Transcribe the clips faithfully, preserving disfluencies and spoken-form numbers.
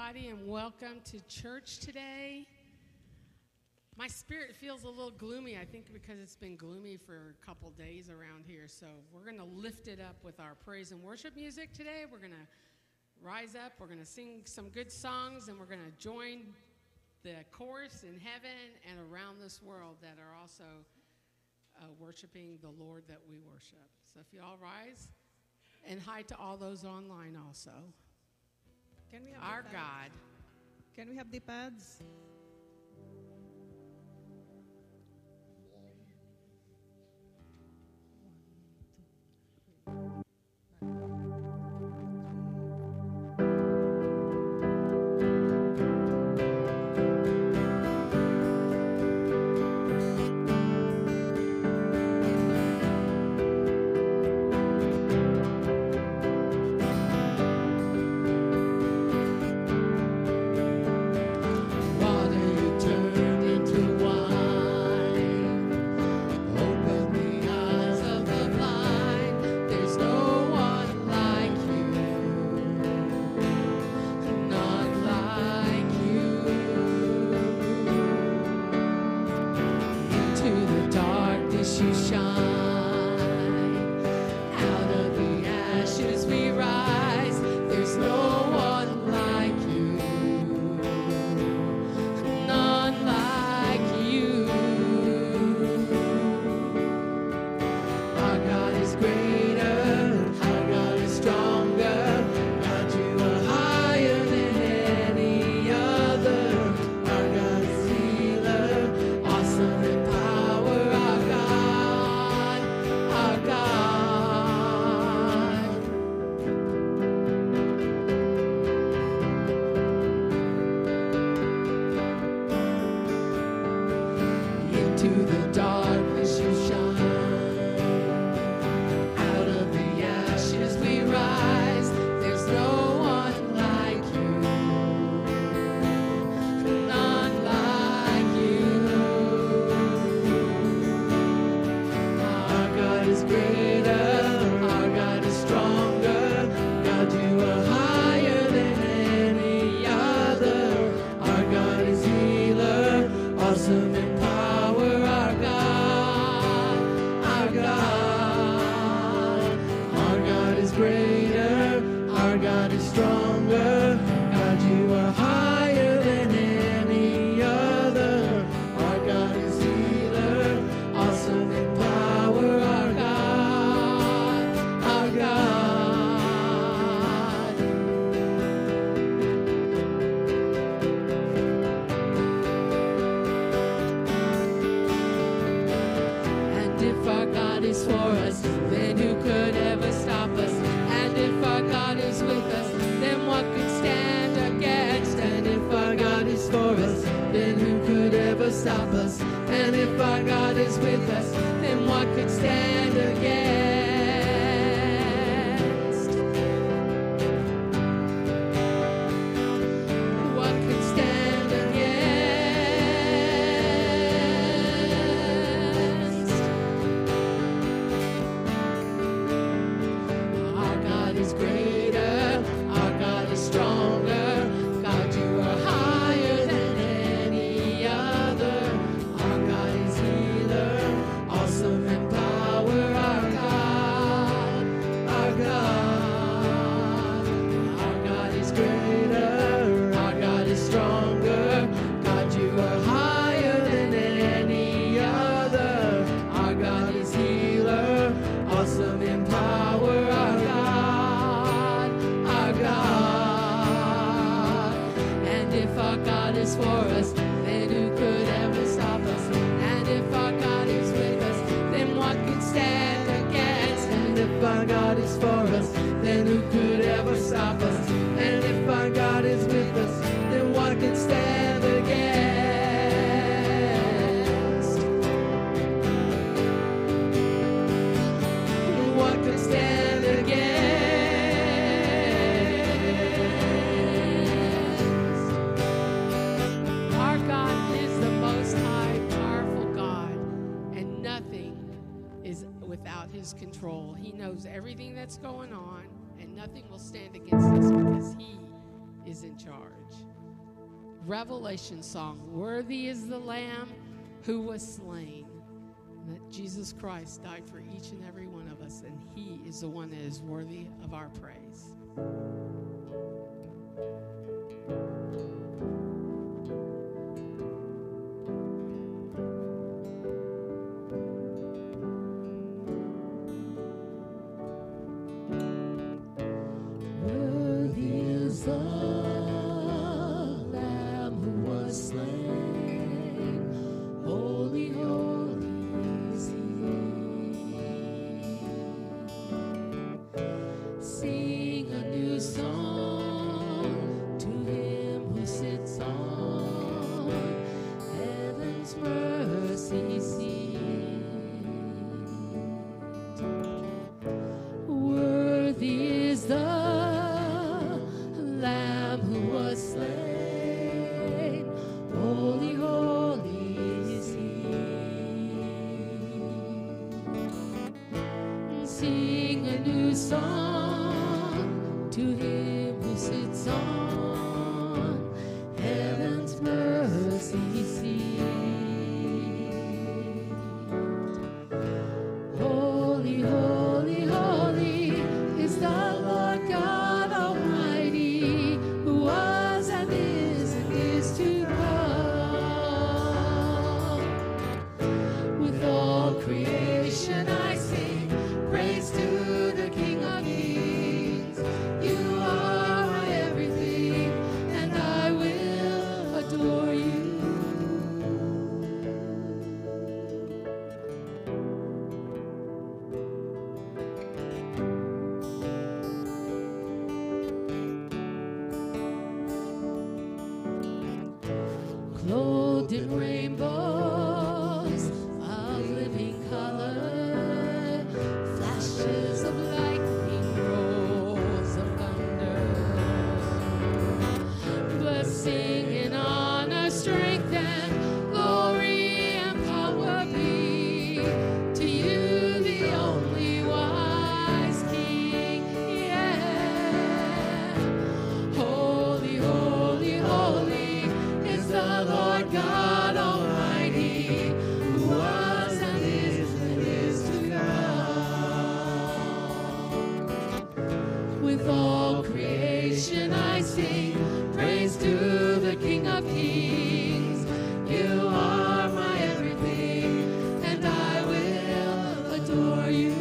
everybody, and welcome to church today. My spirit feels a little gloomy, I think because it's been gloomy for a couple days around here, so we're going to lift it up with our praise and worship music today. We're going to rise up, we're going to sing some good songs, and we're going to join the chorus in heaven and around this world that are also uh, worshiping the Lord that we worship. So if you all rise, and hi to all those online also. Can we have Our the God. Can we have the pads? Control. He knows everything that's going on, and nothing will stand against us because he is in charge. Revelation song, worthy is the Lamb who was slain. And that Jesus Christ died for each and every one of us, and he is the one that is worthy of our praise. Clothed in rainbows of living color, flashes of lightning, rolls of thunder, blessing and honor, strength and glory and power be to you, the only wise King. Yeah, holy, holy, holy is the Lord God Almighty, who was and is and is to come. With all creation I sing praise to the King of Kings. You are my everything, and I will adore you.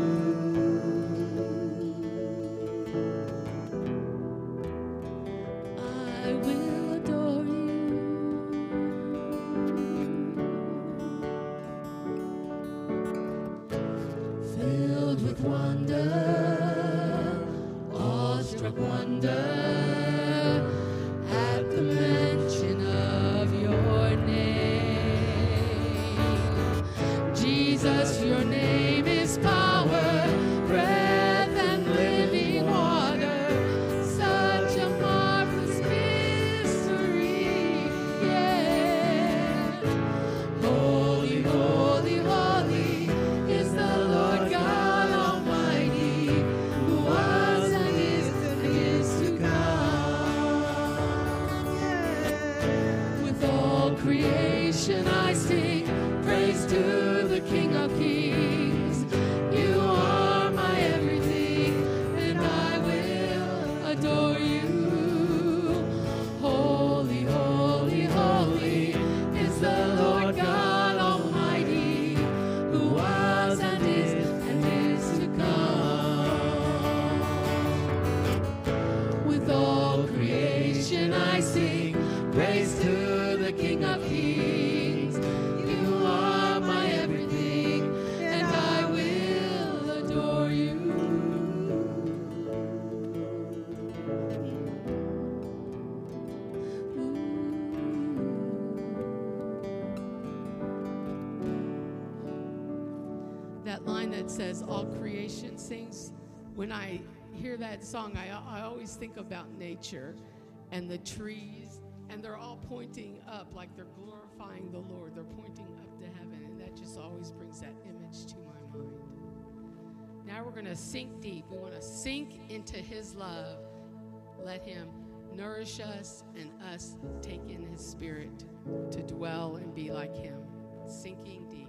I will adore you. Filled with wonder, awestruck wonder, at the mention of your name. Jesus, your name is power, breath and living water, such a marvelous mystery. Yeah, holy, holy, holy is the Lord God Almighty, who was and is and is to come. With all creation I sing praise to the King of Kings. You are my everything, and I will adore you. Holy, holy, holy is the Lord God Almighty, who was and is and is to come. With all creation I sing praise to the King of Kings. You are my everything, and I will adore you. That line that says all creation sings, when I hear that song, I, I always think about nature and the trees, and they're all pointing up like they're glorifying the Lord. They're pointing up to heaven, and that just always brings that image to my mind. Now we're going to sink deep. We want to sink into his love. Let him nourish us, and us take in his spirit to dwell and be like him, sinking deep.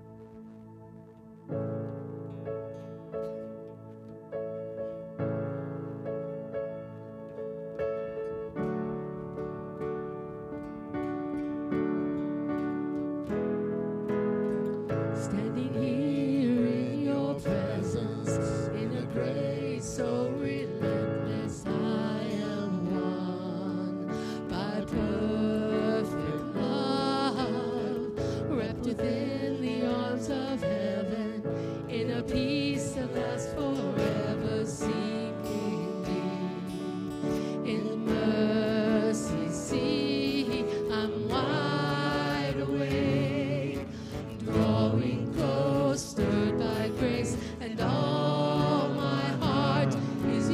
Standing here in your presence, in a grace so relentless, I am won by perfect love, wrapped within the arms of heaven, in a peace that lasts forever, seeking me in mercy. See, I'm wide awake, drawing close, stirred by grace, and all my heart is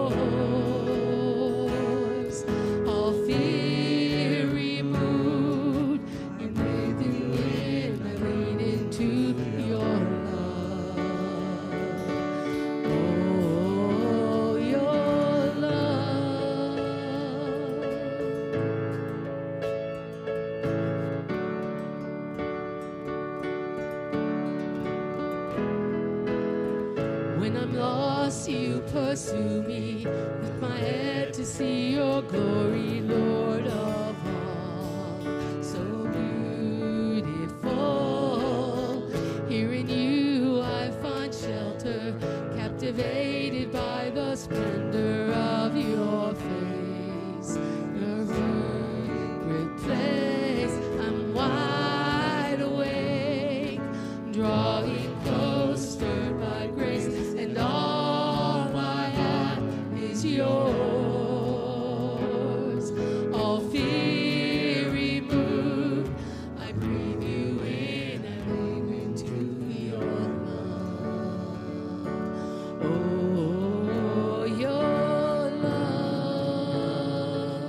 yours. All fear removed, you breathing in, I lean into your love. Oh, your love. When I'm lost, you pursue me. Lift my head to see your glory, Lord of all. So beautiful. Here in you I find shelter, captivated by the splendor of your face. Your secret place, I'm wide awake, drawing close, stirred by grace, and all my heart is yours. All fear removed, I breathe you in, I lean into your love. Oh, your love.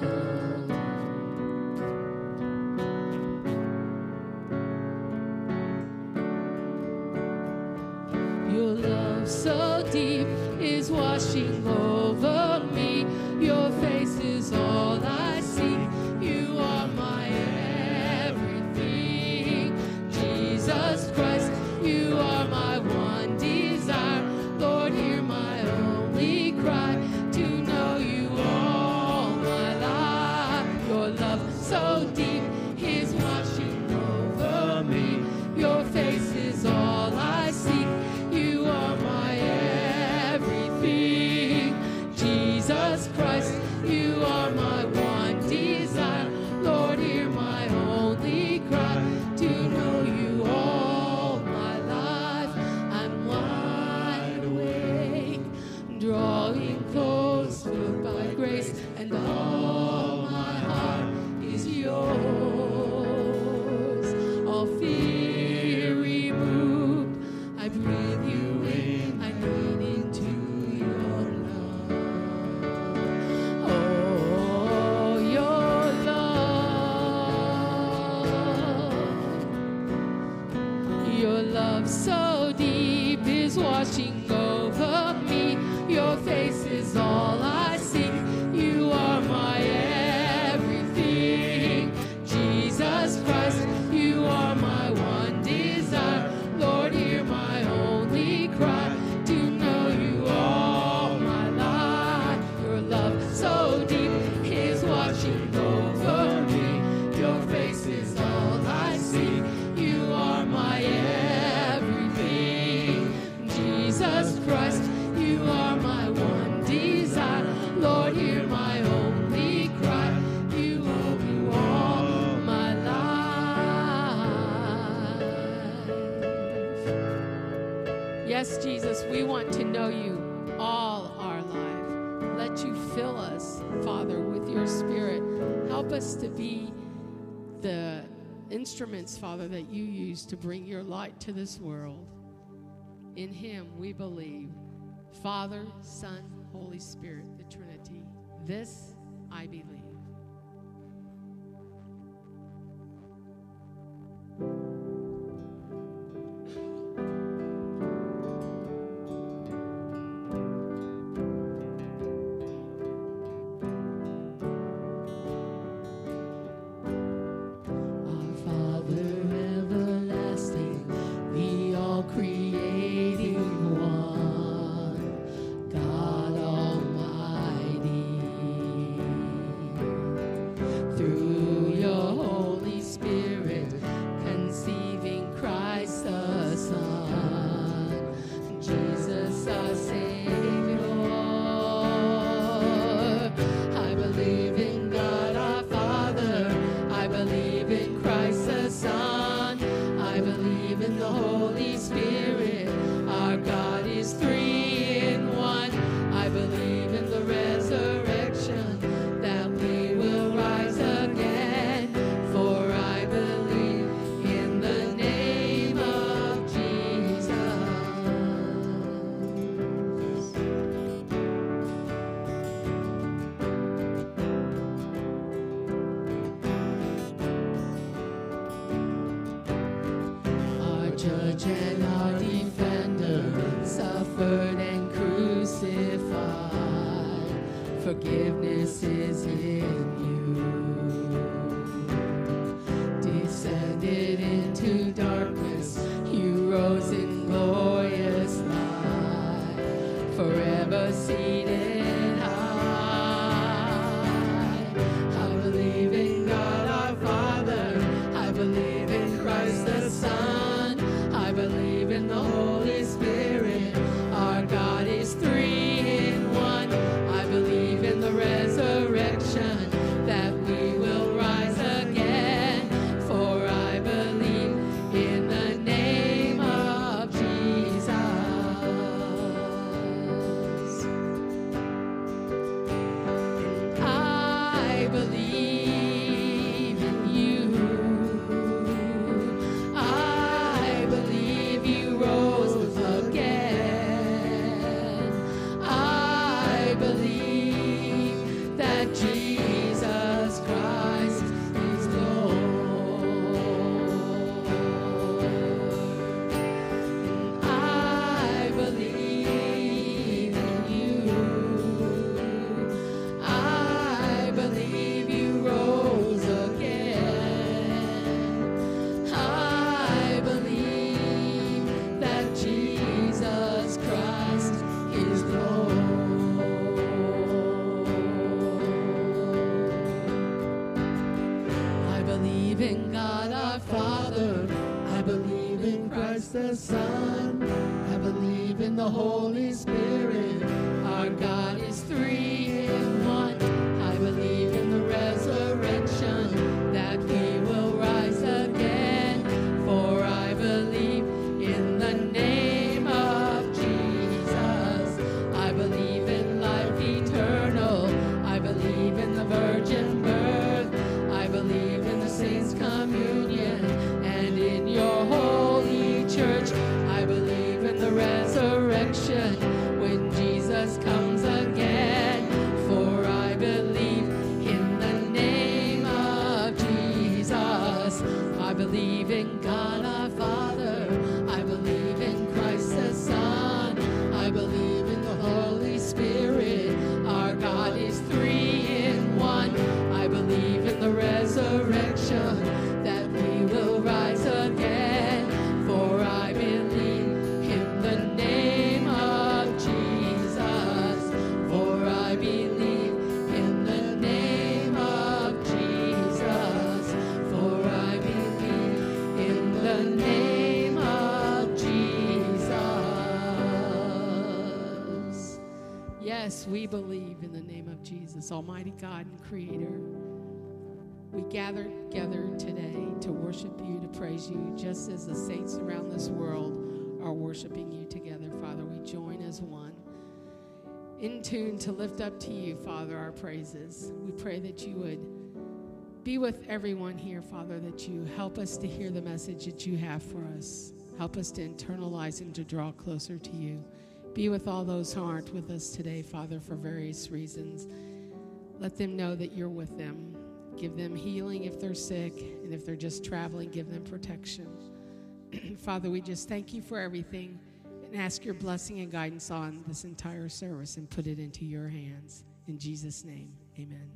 Your love so deep is washing over me. Your face is all I seek. You are my everything. Jesus Christ, you are my one desire. Lord, hear my only cry, to know you all my life. Your love so deep is washing over me. Your face is all I seek. You are my everything. Jesus Christ, you are my one desire. Lord, hear my only cry, to know you all my life. I'm wide awake, drawing close, filled by grace, and all my heart is yours. All fear removed, I breathe you in, I lean into your love. Oh, your love. Your love so deep is washing over me. Your face is all I seek. You are my everything. Jesus Christ, you are my one desire. Lord, hear my only cry, to know you all my life. Your love so deep is watching over me. Your face is all I see. You are my everything. Jesus Christ, you are my one desire. Lord, hear my only cry. You owe me all my life. Yes, Jesus, we want to know you all our life. Let you fill us, Father, with your spirit. Help us to be the instruments, Father, that you use to bring your light to this world. In him we believe. Father, Son, Holy Spirit, the Trinity. This I believe. judge and our defender, suffered and crucified. Forgiveness is in you. Descended into darkness, you rose in glorious light, forever seated high. I believe in God our Father, I believe in Christ the Son, I believe in the Holy Spirit, our God is three in one. I believe in the resurrection, that we will rise again, for I believe in the name of Jesus. I believe in you. I believe you rose again. I believe that Jesus Christ is Lord. I believe in you. I believe you rose again. I believe that Jesus Christ is Lord. I believe in God our Father, I believe in Christ the Son, I believe in the Holy Spirit, our God is three in one. I believe in the resurrection, that we will rise again, for I believe in the name of Jesus. I believe in life eternal, I believe in the virgin birth, I believe in the saints' communion, and in your holy church. I believe in the resurrection, when Jesus comes again, for I believe in the name of Jesus. I believe in God our Father, I believe in Christ the Son, I believe in the Holy Spirit, our God is three in one. I believe in the resurrection, that we will rise again, for I believe in the name of Jesus, for I believe in the name of Jesus, for I believe in the name of Jesus. Yes, we believe in the name of Jesus, Almighty God and Creator. We gather together today to worship you, to praise you, just as the saints around this world are worshiping you together, Father. We join as one, in tune to lift up to you, Father, our praises. We pray that you would be with everyone here, Father, that you help us to hear the message that you have for us. Help us to internalize and to draw closer to you. Be with all those who aren't with us today, Father, for various reasons. Let them know that you're with them. Give them healing if they're sick, and if they're just traveling, give them protection. Father, we just thank you for everything and ask your blessing and guidance on this entire service and put it into your hands. In Jesus' name, amen.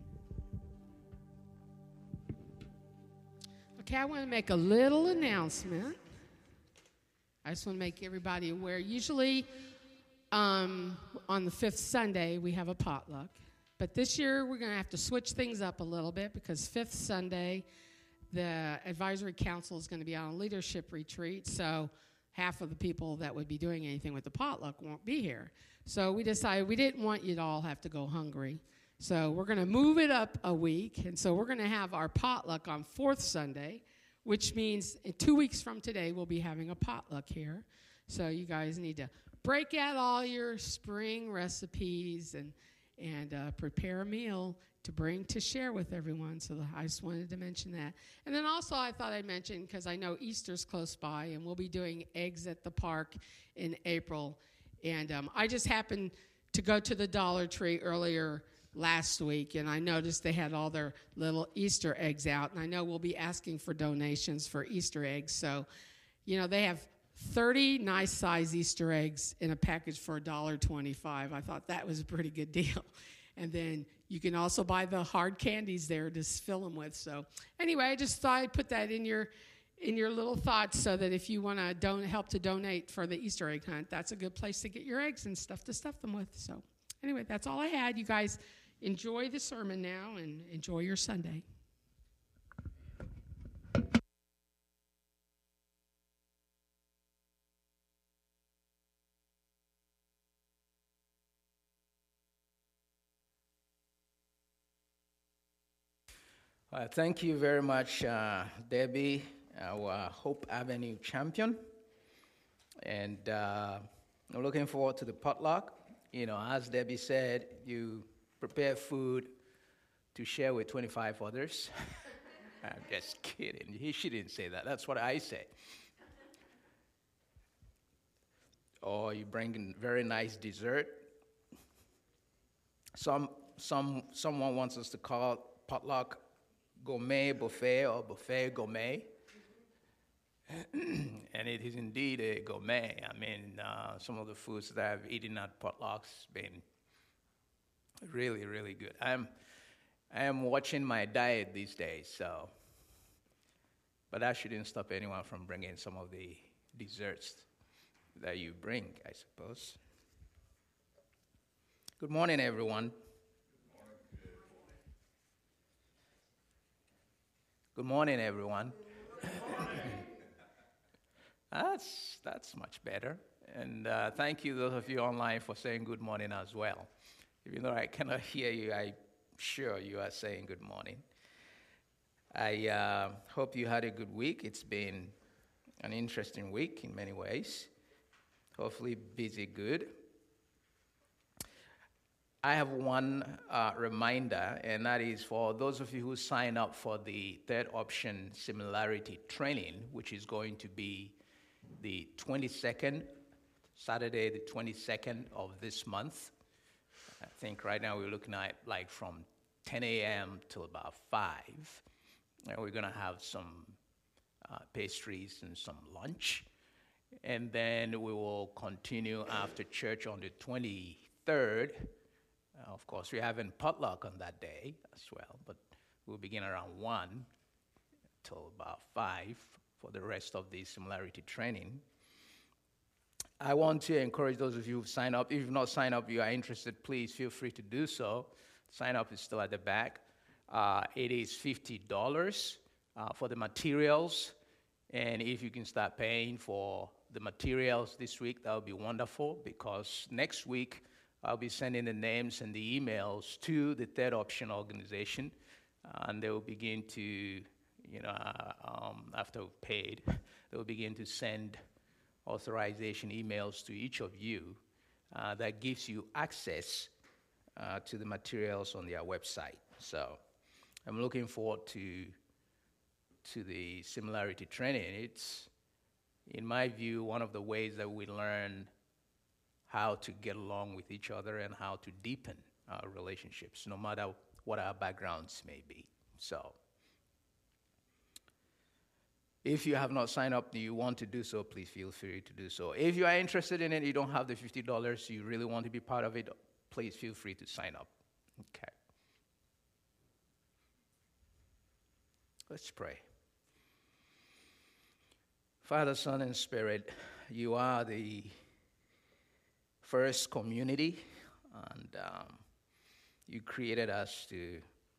Okay, I want to make a little announcement. I just want to make everybody aware. Usually um, on the fifth Sunday, we have a potluck. But this year, we're going to have to switch things up a little bit, because fifth Sunday, the advisory council is going to be on a leadership retreat, so half of the people that would be doing anything with the potluck won't be here. So we decided we didn't want you to all have to go hungry. So we're going to move it up a week, and so we're going to have our potluck on fourth Sunday, which means in two weeks from today, we'll be having a potluck here. So you guys need to break out all your spring recipes and and uh, prepare a meal to bring to share with everyone. So the, I just wanted to mention that. And then also I thought I'd mention, because I know Easter's close by, and we'll be doing eggs at the park in April. And um, I just happened to go to the Dollar Tree earlier last week, and I noticed they had all their little Easter eggs out. And I know we'll be asking for donations for Easter eggs. So you know, they have thirty nice size Easter eggs in a package for one dollar and twenty-five cents. I thought that was a pretty good deal. And then you can also buy the hard candies there to fill them with. So anyway, I just thought I'd put that in your in your little thoughts so that if you want to don- help to donate for the Easter egg hunt, that's a good place to get your eggs and stuff to stuff them with. So anyway, that's all I had. You guys enjoy the sermon now and enjoy your Sunday. Uh, thank you very much, uh, Debbie, our Hope Avenue champion. And uh, I'm looking forward to the potluck. You know, as Debbie said, you prepare food to share with twenty-five others. I'm just kidding. He, she didn't say that. That's what I say. Or you bring in very nice dessert. Some, some, someone wants us to call potluck gourmet buffet or buffet gourmet. And it is indeed a gourmet. I mean, uh, some of the foods that I've eaten at potlucks been really, really good. I'm, I am watching my diet these days, so. But that shouldn't stop anyone from bringing some of the desserts that you bring, I suppose. Good morning, everyone. Good morning, everyone. that's that's much better. And uh, thank you, those of you online, for saying good morning as well. Even though I cannot hear you, I'm sure you are saying good morning. I uh, hope you had a good week. It's been an interesting week in many ways. Hopefully busy, good. I have one uh, reminder, and that is for those of you who sign up for the third option similarity training, which is going to be the twenty-second, Saturday the twenty-second of this month. I think right now we're looking at like from ten a.m. till about five. And we're going to have some uh, pastries and some lunch. And then we will continue after church on the twenty-third. Uh, of course, we're having potluck on that day as well, but we'll begin around one till about five for the rest of the similarity training. I want to encourage those of you who've signed up. If you've not signed up, you are interested, please feel free to do so. Sign up is still at the back. Uh, it is fifty dollars uh, for the materials, and if you can start paying for the materials this week, that would be wonderful, because next week, I'll be sending the names and the emails to the Third Option organization, uh, and they will begin to, you know, uh, um, after we've paid, they will begin to send authorization emails to each of you uh, that gives you access uh, to the materials on their website. So I'm looking forward to, to the similarity training. It's, in my view, one of the ways that we learn how to get along with each other and how to deepen our relationships, no matter what our backgrounds may be. So, if you have not signed up, you want to do so, please feel free to do so. If you are interested in it, you don't have the fifty dollars, you really want to be part of it, please feel free to sign up. Okay. Let's pray. Father, Son, and Spirit, you are the first community, and um, you created us to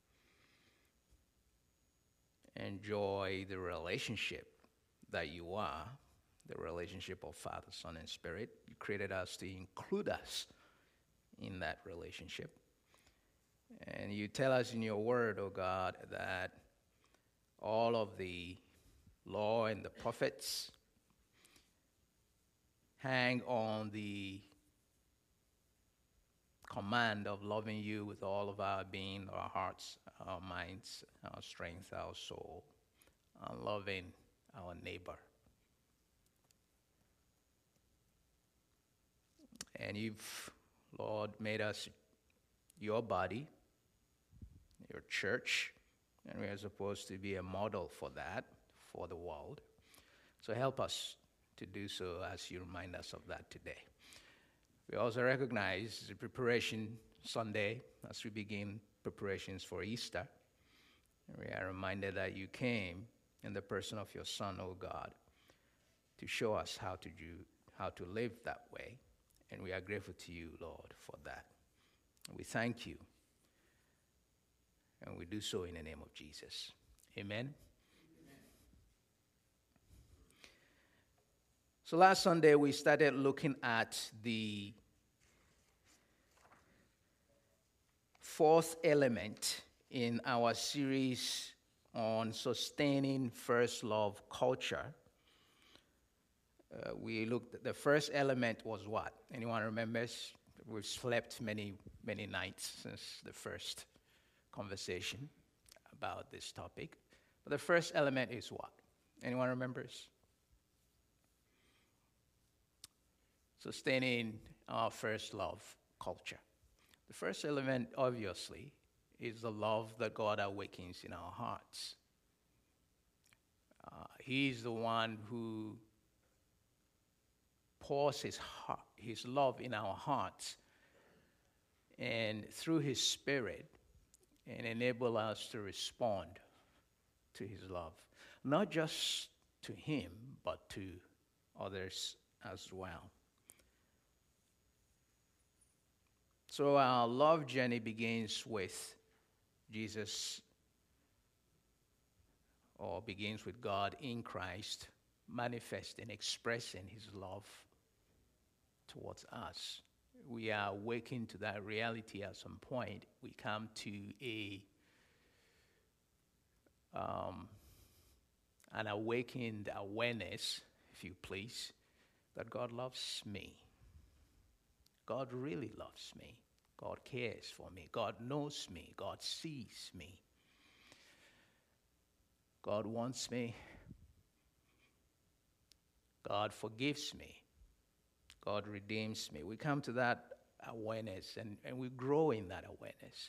enjoy the relationship that you are, the relationship of Father, Son, and Spirit. You created us to include us in that relationship. And you tell us in your word, oh God, that all of the law and the prophets hang on the command of loving you with all of our being, our hearts, our minds, our strength, our soul, and loving our neighbor. And you've, Lord, made us your body, your church, and we are supposed to be a model for that, for the world. So help us to do so as you remind us of that today. We also recognize the preparation Sunday as we begin preparations for Easter. We are reminded that you came in the person of your Son, O God, to show us how to do, how to live that way. And we are grateful to you, Lord, for that. We thank you. And we do so in the name of Jesus. Amen. So last Sunday, we started looking at the fourth element in our series on sustaining first love culture. Uh, we looked at the first element was what? Anyone remembers? We've slept many, many nights since the first conversation about this topic. But the first element is what? Anyone remembers? Sustaining our first love culture. The first element, obviously, is the love that God awakens in our hearts. Uh, he's the one who pours his heart, his love in our hearts, and through his Spirit, and enable us to respond to his love, not just to him, but to others as well. So our love journey begins with Jesus, or begins with God in Christ, manifesting, expressing his love towards us. We are awakened to that reality at some point. We come to a um, an awakened awareness, if you please, that God loves me. God really loves me. God cares for me. God knows me. God sees me. God wants me. God forgives me. God redeems me. We come to that awareness, and, and we grow in that awareness,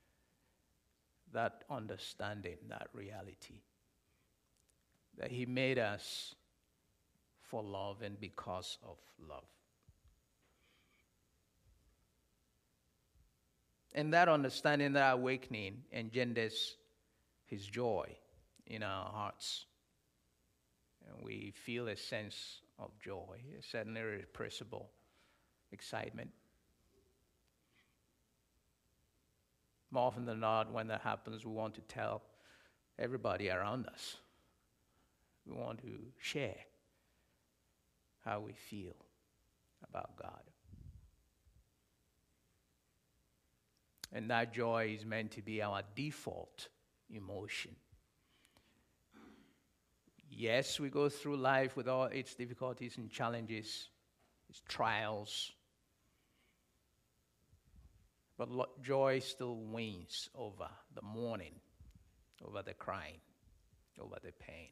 that understanding, that reality, that he made us for love and because of love. And that understanding, that awakening, engenders his joy in our hearts. And we feel a sense of joy, a certain irrepressible excitement. More often than not, when that happens, we want to tell everybody around us. We want to share how we feel about God. And that joy is meant to be our default emotion. Yes, we go through life with all its difficulties and challenges, its trials, but lo- joy still wins over the mourning, over the crying, over the pain.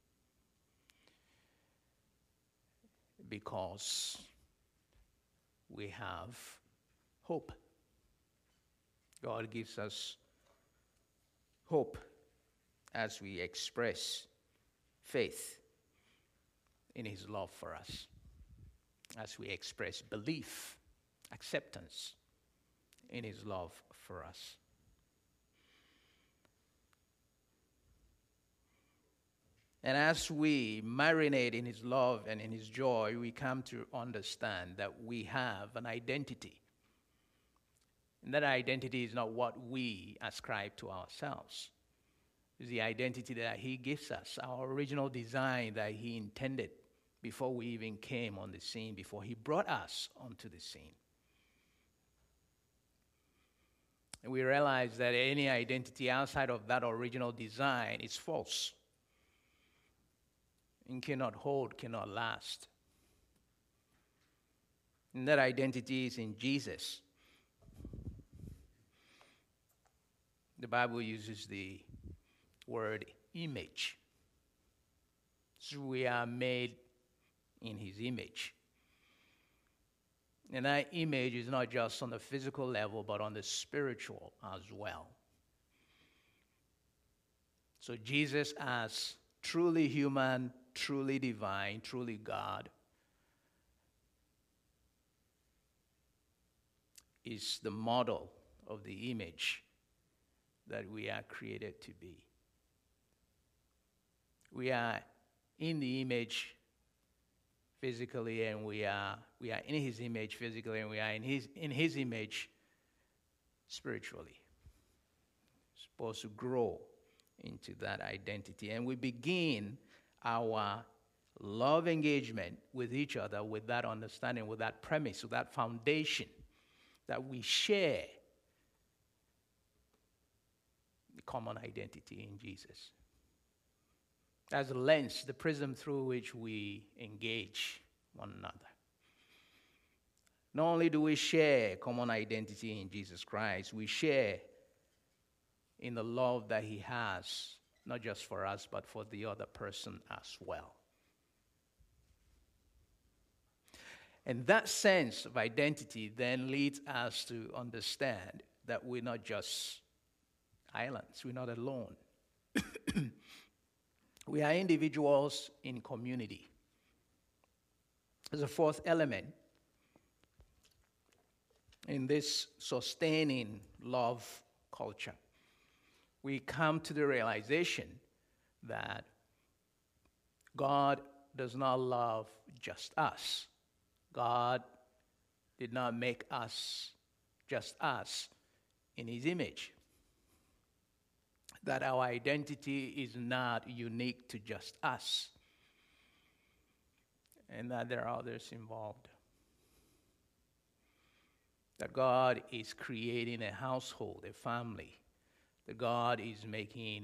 Because we have hope. God gives us hope as we express faith in his love for us, as we express belief, acceptance in his love for us. And as we marinate in his love and in his joy, we come to understand that we have an identity. And that identity is not what we ascribe to ourselves. It's the identity that he gives us, our original design that he intended before we even came on the scene, before he brought us onto the scene. And we realize that any identity outside of that original design is false and cannot hold, cannot last. And that identity is in Jesus. The Bible uses the word image. So we are made in his image. And that image is not just on the physical level, but on the spiritual as well. So Jesus, as truly human, truly divine, truly God, is the model of the image that we are created to be. We are in the image physically, and we are we are in his image physically, and we are in his in his image spiritually. Supposed to grow into that identity. And we begin our love engagement with each other with that understanding, with that premise, with that foundation that we share the common identity in Jesus. As a lens, the prism through which we engage one another. Not only do we share common identity in Jesus Christ, we share in the love that he has, not just for us, but for the other person as well. And that sense of identity then leads us to understand that we're not just islands, we're not alone. We are individuals in community. There's a fourth element in this sustaining love culture. We come to the realization that God does not love just us. God did not make us just us in his image. That our identity is not unique to just us, and that there are others involved. That God is creating a household, a family. That God is making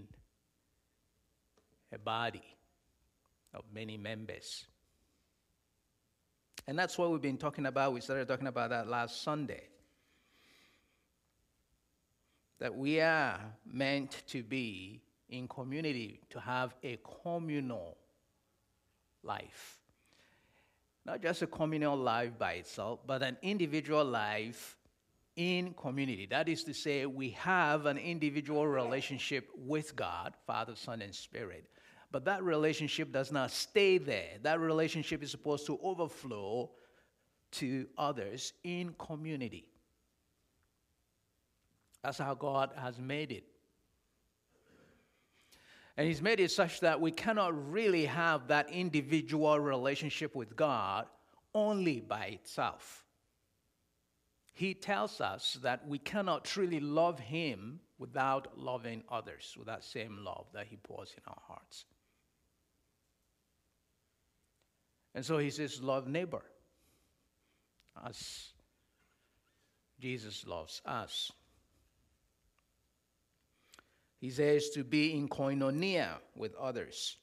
a body of many members. And that's what we've been talking about. We started talking about that last Sunday. That we are meant to be in community, to have a communal life. Not just a communal life by itself, but an individual life in community. That is to say, we have an individual relationship with God, Father, Son, and Spirit. But that relationship does not stay there. That relationship is supposed to overflow to others in community. That's how God has made it. And he's made it such that we cannot really have that individual relationship with God only by itself. He tells us that we cannot truly love him without loving others, with that same love that he pours in our hearts. And so he says, love neighbor, as Jesus loves us. He says to be in koinonia with others,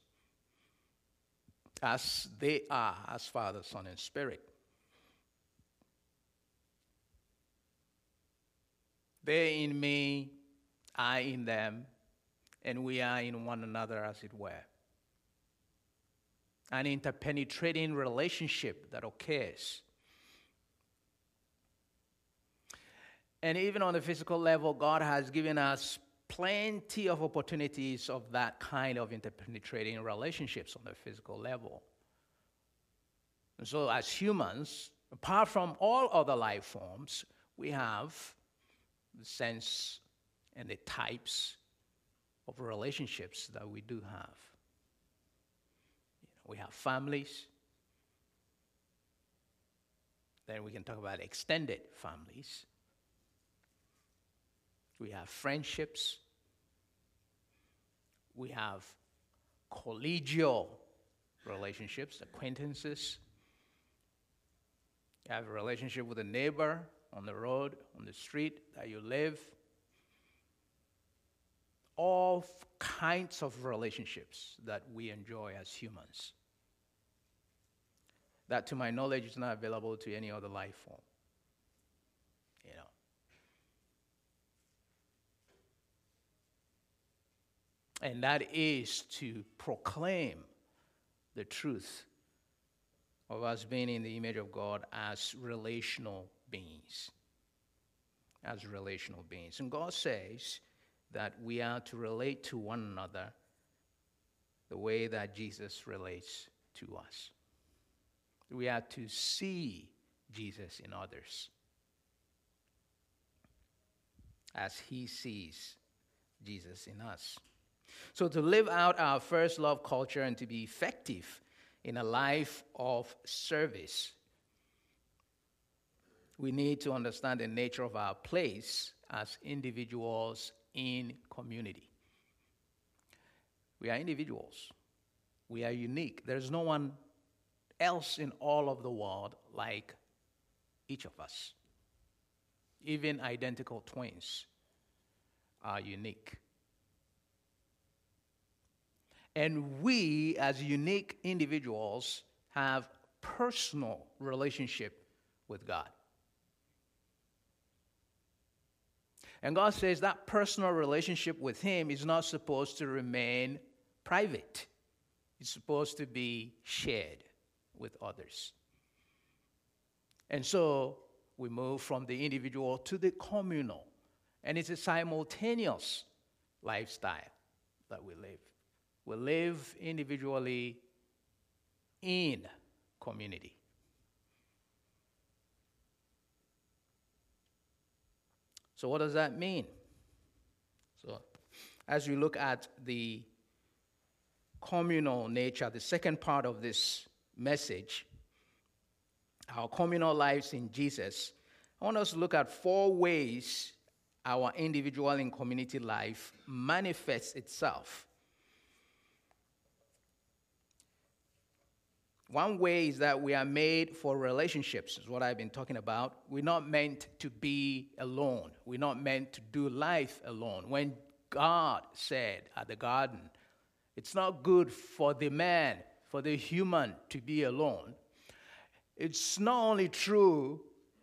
as they are, as Father, Son, and Spirit. They in me, I in them, and we are in one another, as it were. An interpenetrating relationship that occurs. And even on the physical level, God has given us plenty of opportunities of that kind of interpenetrating relationships on the physical level. And so as humans, apart from all other life forms, we have the sense and the types of relationships that we do have. You know, we have families. Then we can talk about extended families. We have friendships. We have collegial relationships, acquaintances. You have a relationship with a neighbor on the road, on the street that you live. All kinds of relationships that we enjoy as humans. That, to my knowledge, is not available to any other life form. You know. And that is to proclaim the truth of us being in the image of God as relational beings. As relational beings. And God says that we are to relate to one another the way that Jesus relates to us. We are to see Jesus in others as he sees Jesus in us. So to live out our first love culture and to be effective in a life of service, we need to understand the nature of our place as individuals in community. We are individuals. We are unique. There's no one else in all of the world like each of us. Even identical twins are unique. And we, as unique individuals, have personal relationship with God. And God says that personal relationship with him is not supposed to remain private. It's supposed to be shared with others. And so we move from the individual to the communal. And it's a simultaneous lifestyle that we live. We live individually in community. So what does that mean? So as we look at the communal nature, the second part of this message, our communal lives in Jesus, I want us to look at four ways our individual and community life manifests itself. One way is that we are made for relationships, is what I've been talking about. We're not meant to be alone. We're not meant to do life alone. When God said at the garden, it's not good for the man, for the human to be alone, it's not only true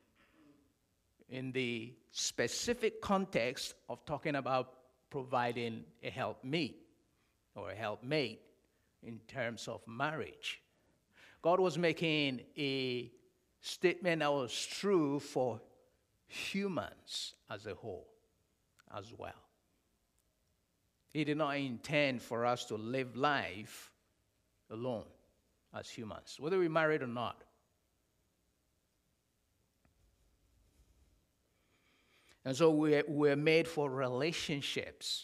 in the specific context of talking about providing a helpmeet or a helpmate in terms of marriage. God was making a statement that was true for humans as a whole as well. He did not intend for us to live life alone as humans, whether we're married or not. And so we're, we're made for relationships.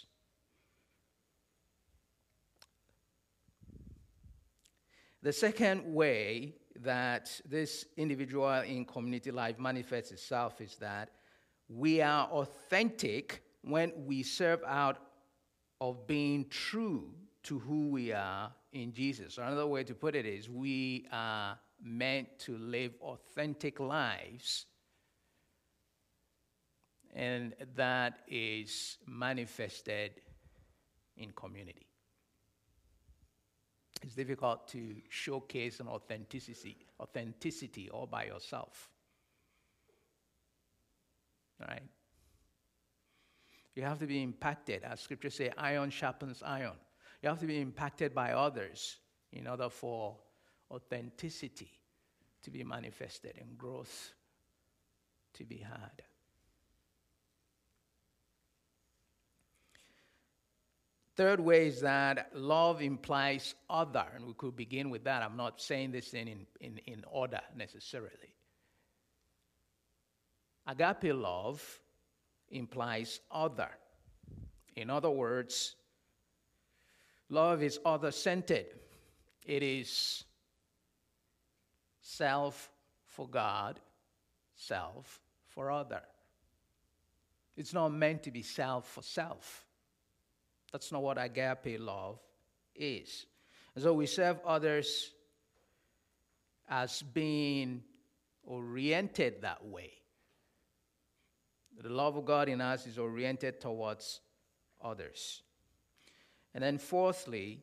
The second way that this individual in community life manifests itself is that we are authentic when we serve out of being true to who we are in Jesus. Another way to put it is we are meant to live authentic lives, and that is manifested in community. It's difficult to showcase an authenticity, authenticity all by yourself. All right? You have to be impacted. As scripture says, iron sharpens iron. You have to be impacted by others in order for authenticity to be manifested and growth to be had. Third way is that love implies other, and we could begin with that. I'm not saying this in, in, in order necessarily. Agape love implies other. In other words, love is other-centered. It is self for God, self for other. It's not meant to be self for self. That's not what agape love is. And so we serve others as being oriented that way. The love of God in us is oriented towards others. And then fourthly,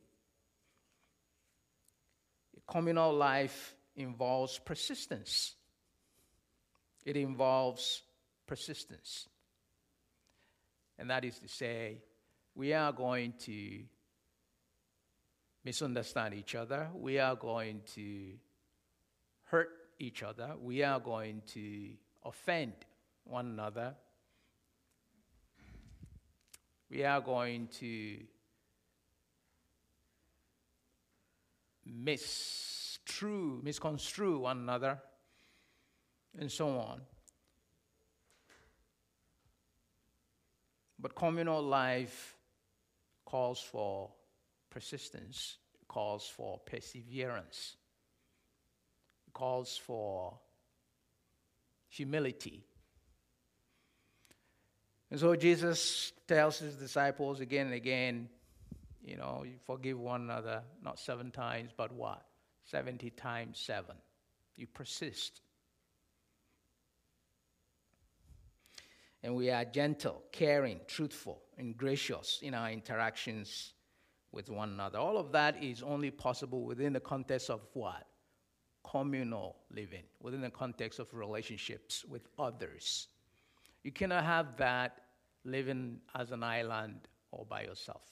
communal life involves persistence. It involves persistence. And that is to say, we are going to misunderstand each other. We are going to hurt each other. We are going to offend one another. We are going to mistrue, misconstrue one another, and so on. But communal life calls for persistence, calls for perseverance, calls for humility. And so Jesus tells his disciples again and again, you know, you forgive one another, not seven times, but what? seventy times seven. You persist. And we are gentle, caring, truthful, and gracious in our interactions with one another. All of that is only possible within the context of what? Communal living, within the context of relationships with others. You cannot have that living as an island or by yourself.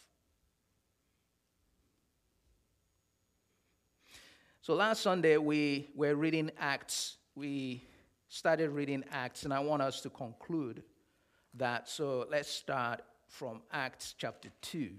So last Sunday, we were reading Acts. We started reading Acts, and I want us to conclude that. So let's start from Acts chapter two.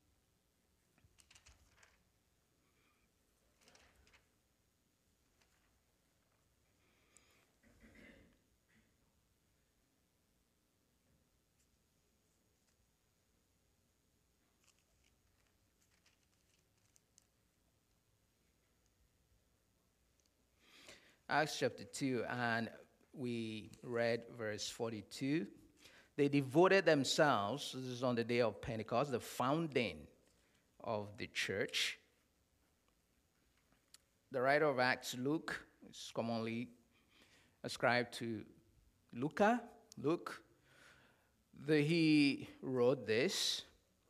Acts chapter two, and we read verse forty-two. They devoted themselves, this is on the day of Pentecost, the founding of the church. The writer of Acts, Luke, is commonly ascribed to Luca, Luke. The, he wrote this.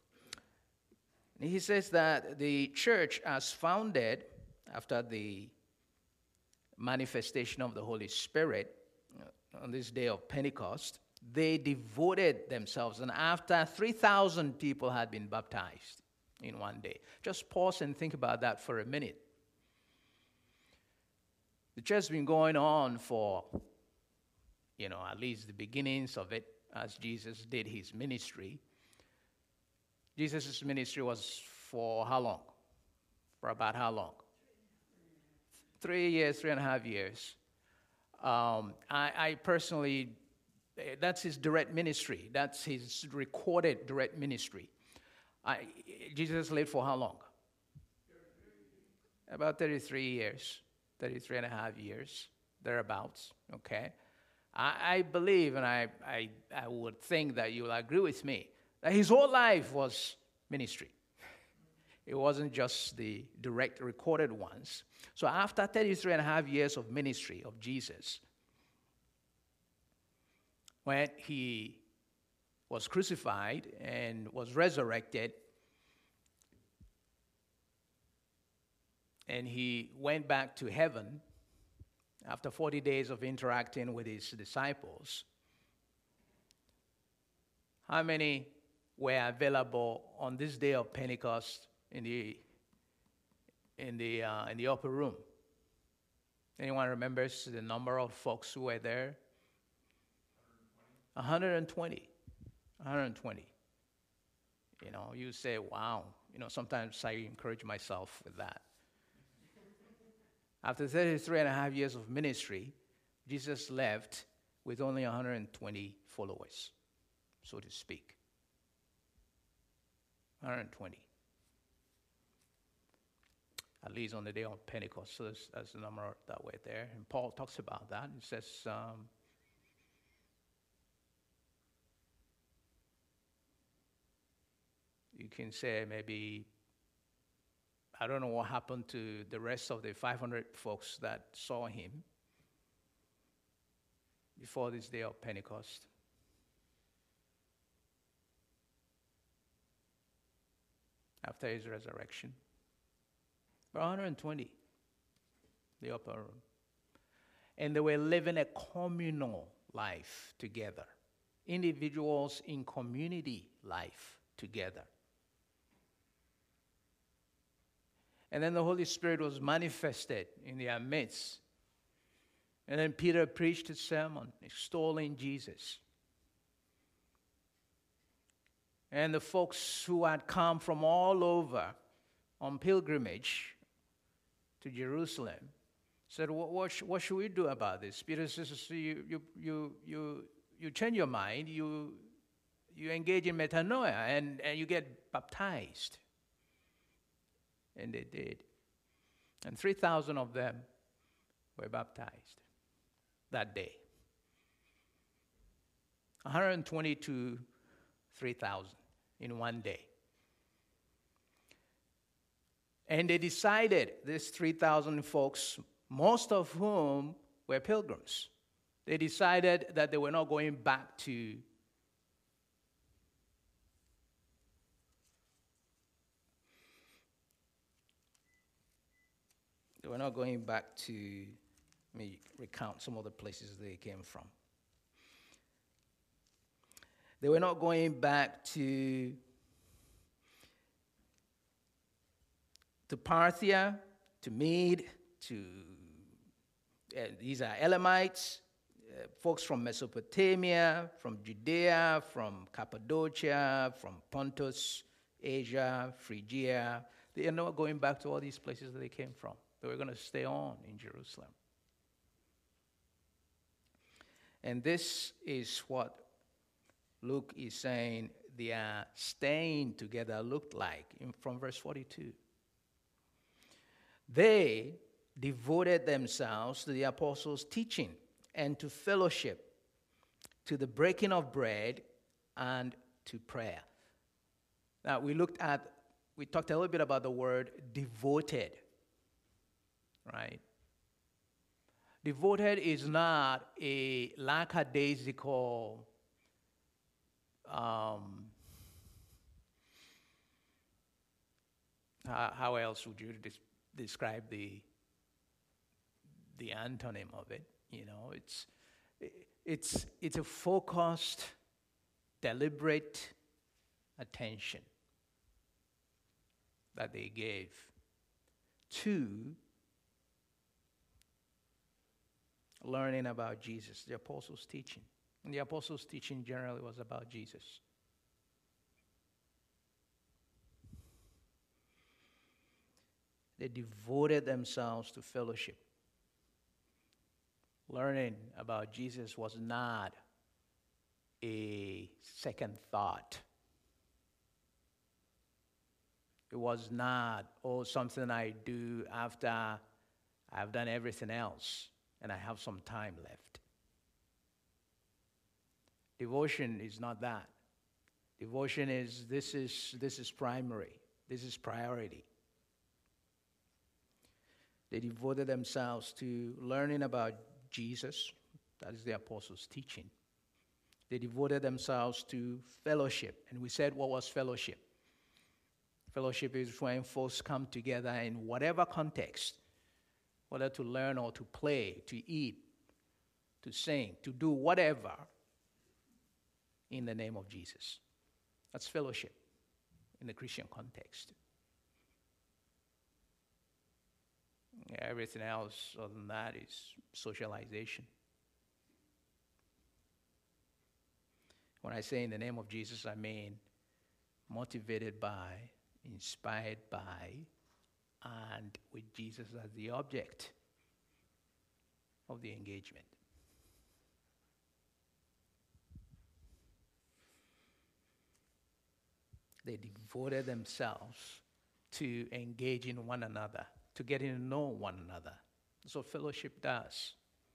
He says that the church, as founded after the manifestation of the Holy Spirit on this day of Pentecost, they devoted themselves, and after three thousand people had been baptized in one day. Just pause and think about that for a minute. The church has been going on for, you know, at least the beginnings of it, as Jesus did his ministry. Jesus' ministry was for how long? For about how long? Three years, three and a half years. Um, I, I personally, that's his direct ministry. That's his recorded direct ministry. I, Jesus lived for how long? About thirty-three years, thirty-three and a half years, thereabouts, okay? I, I believe, and I, I, I would think that you will agree with me, that his whole life was ministry. It wasn't just the direct recorded ones. So after thirty-three and a half years of ministry of Jesus, when he was crucified and was resurrected, and he went back to heaven after forty days of interacting with his disciples, how many were available on this day of Pentecost in the in the uh, in the upper room? Anyone remembers the number of folks who were there? one hundred twenty. one hundred twenty. You know, you say, wow. You know, sometimes I encourage myself with that. After thirty-three and a half years of ministry, Jesus left with only one hundred twenty followers, so to speak. one hundred twenty. At least on the day of Pentecost. So that's, that's the number that were there. And Paul talks about that. He says, um, you can say maybe, I don't know what happened to the rest of the five hundred folks that saw him before this day of Pentecost. After his resurrection. But one hundred twenty, the upper room. And they were living a communal life together. Individuals in community life together. And then the Holy Spirit was manifested in their midst. And then Peter preached a sermon extolling Jesus. And the folks who had come from all over on pilgrimage to Jerusalem. Said, what, what, sh- what should we do about this? Peter says, you, you, you, you, you change your mind, you, you engage in metanoia, and, and you get baptized. And they did. And three thousand of them were baptized that day. one hundred twenty to three thousand in one day. And they decided, these three thousand folks, most of whom were pilgrims, they decided that they were not going back to they were not going back to, let me recount some of the places they came from. They were not going back to, to Parthia, to Mede, to, uh, these are Elamites, uh, folks from Mesopotamia, from Judea, from Cappadocia, from Pontus, Asia, Phrygia. They are not going back to all these places that they came from. They were going to stay on in Jerusalem. And this is what Luke is saying their staying together looked like in, from verse forty-two. They devoted themselves to the apostles' teaching and to fellowship, to the breaking of bread and to prayer. Now, we looked at, we talked a little bit about the word devoted, right? Devoted is not a lackadaisical Um, how, how else would you des- describe the the antonym of it? You know, it's it's it's a focused, deliberate attention that they gave to learning about Jesus, the apostles' teaching. And the apostles' teaching generally was about Jesus. They devoted themselves to fellowship. Learning about Jesus was not a second thought. It was not, oh, something I do after I've done everything else and I have some time left. Devotion is not that. Devotion is this is this is primary. This is priority. They devoted themselves to learning about Jesus. That is the apostles' teaching. They devoted themselves to fellowship. And we said, what was fellowship? Fellowship is when folks come together in whatever context, whether to learn or to play, to eat, to sing, to do whatever, in the name of Jesus. That's fellowship in the Christian context. Everything else other than that is socialization. When I say in the name of Jesus, I mean motivated by, inspired by, and with Jesus as the object of the engagement. They devoted themselves to engaging one another, to getting to know one another. That's what fellowship does.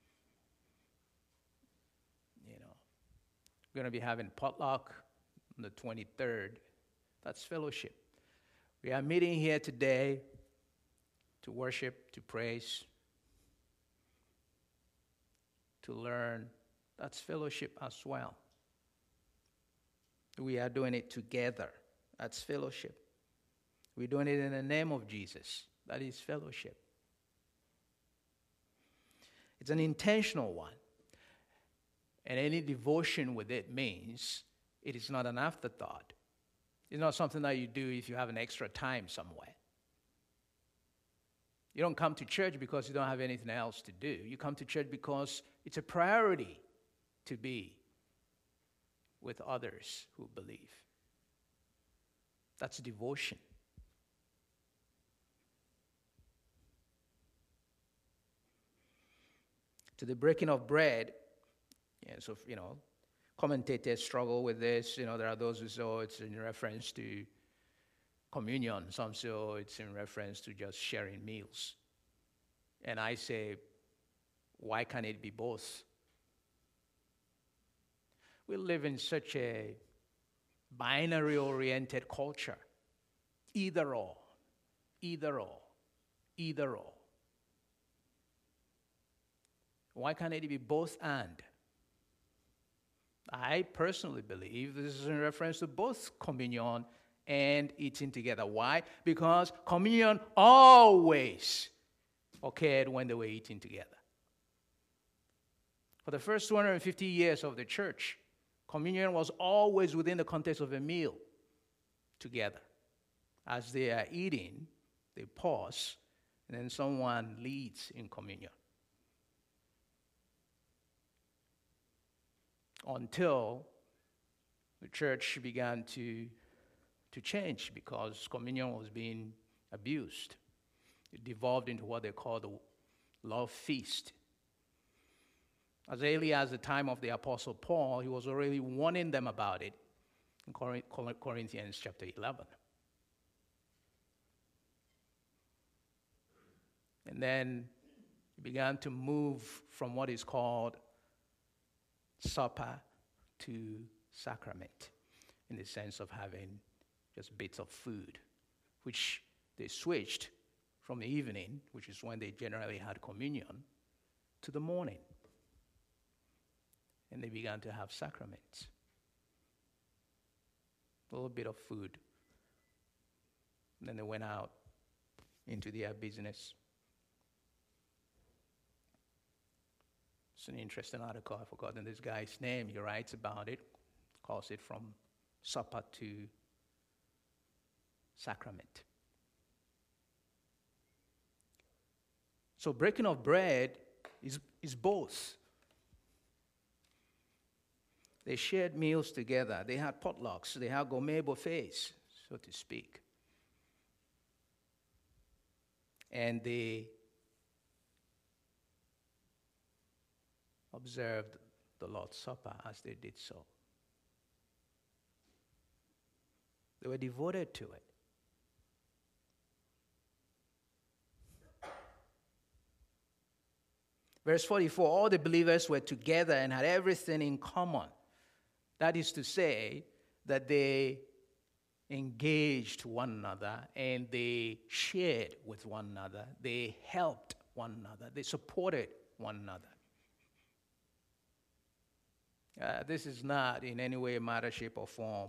You know, we're going to be having potluck on the twenty-third. That's fellowship. We are meeting here today to worship, to praise, to learn. That's fellowship as well. We are doing it together. That's fellowship. We're doing it in the name of Jesus. That is fellowship. It's an intentional one. And any devotion with it means it is not an afterthought. It's not something that you do if you have an extra time somewhere. You don't come to church because you don't have anything else to do. You come to church because it's a priority to be with others who believe. That's devotion. to the breaking of bread. Yeah, so, you know, commentators struggle with this. You know, there are those who say, oh, it's in reference to communion. Some say, oh, it's in reference to just sharing meals. And I say, why can't it be both? We live in such a binary-oriented culture. Either or, either or, either or. Why can't it be both and? I personally believe this is in reference to both communion and eating together. Why? Because communion always occurred when they were eating together. For the first two hundred fifty years of the church, communion was always within the context of a meal together. As they are eating, they pause, and then someone leads in communion. Until the church began to, to change because communion was being abused. It devolved into what they call the love feast. As early as the time of the Apostle Paul, he was already warning them about it in Corinthians chapter eleven. And then he began to move from what is called supper to sacrament, in the sense of having just bits of food, which they switched from the evening, which is when they generally had communion, to the morning. And they began to have sacraments. A little bit of food. And then they went out into their business. It's an interesting article. I've forgotten this guy's name. He writes about it, calls it from supper to sacrament. So breaking of bread is, is both. They shared meals together. They had potlucks. They had gourmet buffets, so to speak. And they observed the Lord's Supper as they did so. They were devoted to it. Verse forty-four, all the believers were together and had everything in common. That is to say that they engaged one another and they shared with one another. They helped one another. They supported one another. Uh, this is not in any way, matter, shape, or form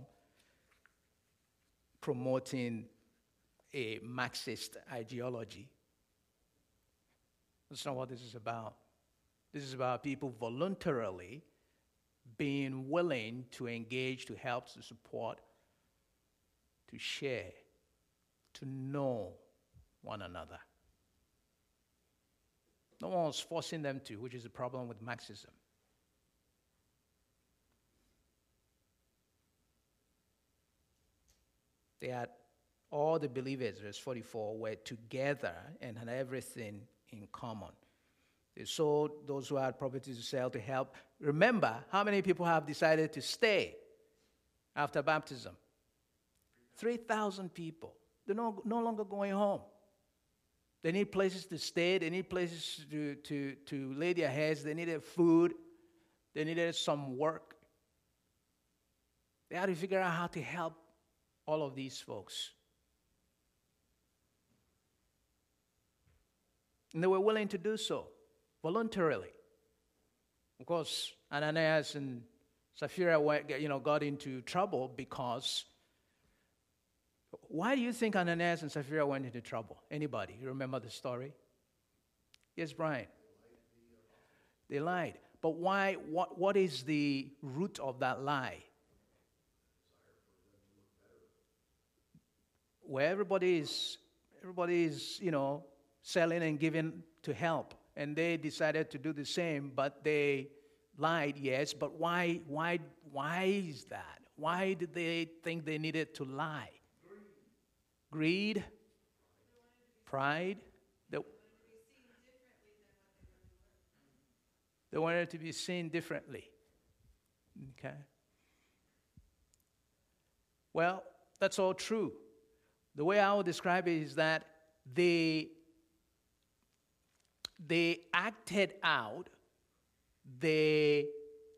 promoting a Marxist ideology. That's not what this is about. This is about people voluntarily being willing to engage, to help, to support, to share, to know one another. No one was forcing them to, which is the problem with Marxism. They had all the believers, verse forty-four, were together and had everything in common. They sold those who had property to sell to help. Remember, how many people have decided to stay after baptism? three thousand people. They're no, no longer going home. They need places to stay. They need places to, to, to lay their heads. They needed food. They needed some work. They had to figure out how to help all of these folks. And they were willing to do so voluntarily. Of course, Ananias and Sapphira went, you know, got into trouble because, why do you think Ananias and Sapphira went into trouble? Anybody? You remember the story? Yes, Brian. They lied. But why? What, what is the root of that lie? Where everybody is, everybody is, you know, selling and giving to help. And they decided to do the same, but they lied, yes. But why, why, why is that? Why did they think they needed to lie? Greed. Greed? Pride? The, They wanted to be seen differently. Okay? Well, that's all true. The way I would describe it is that they, they acted out, they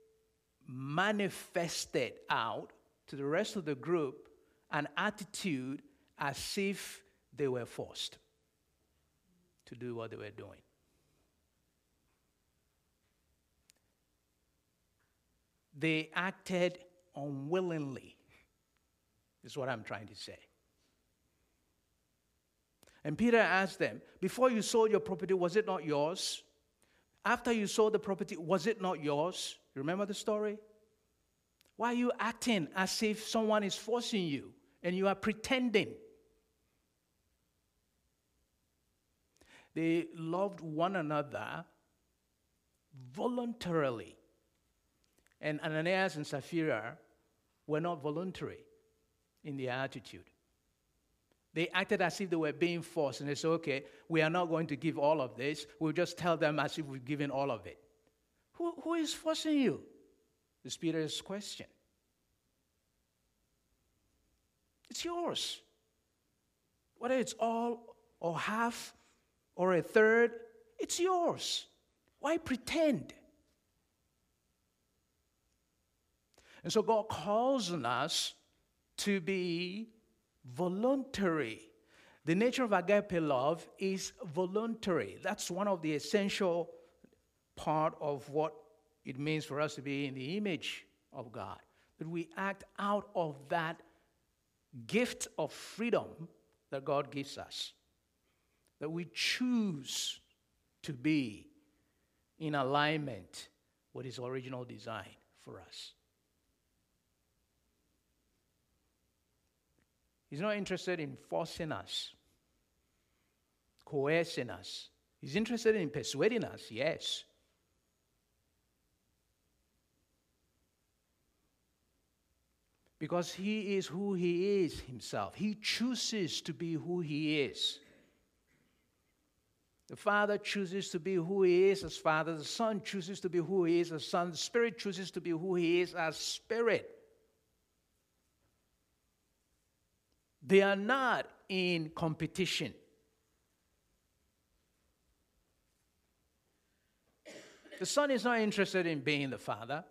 manifested out to the rest of the group an attitude as if they were forced to do what they were doing. They acted unwillingly, is what I'm trying to say. And Peter asked them, before you sold your property, was it not yours? After you sold the property, was it not yours? Remember the story? Why are you acting as if someone is forcing you and you are pretending? They loved one another voluntarily. And Ananias and Sapphira were not voluntary in their attitude. They acted as if they were being forced, and they said, okay, we are not going to give all of this. We'll just tell them as if we've given all of it. Who, who is forcing you? Is Peter's question. It's yours. Whether it's all or half or a third, it's yours. Why pretend? And so God calls on us to be voluntary. The nature of agape love is voluntary. That's one of the essential part of what it means for us to be in the image of God. That we act out of that gift of freedom that God gives us. That we choose to be in alignment with His original design for us. He's not interested in forcing us, coercing us. He's interested in persuading us, yes. Because He is who He is Himself. He chooses to be who He is. The Father chooses to be who He is as Father. The Son chooses to be who He is as Son. The Spirit chooses to be who He is as Spirit. They are not in competition. The Son is not interested in being the Father.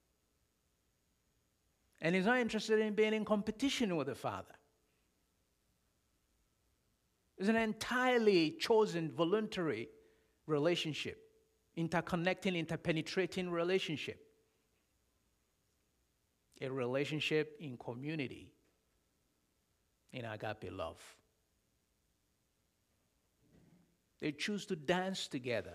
And He's not interested in being in competition with the Father. It's an entirely chosen, voluntary relationship. Interconnecting, interpenetrating relationship. A relationship in community. In agape love. They choose to dance together.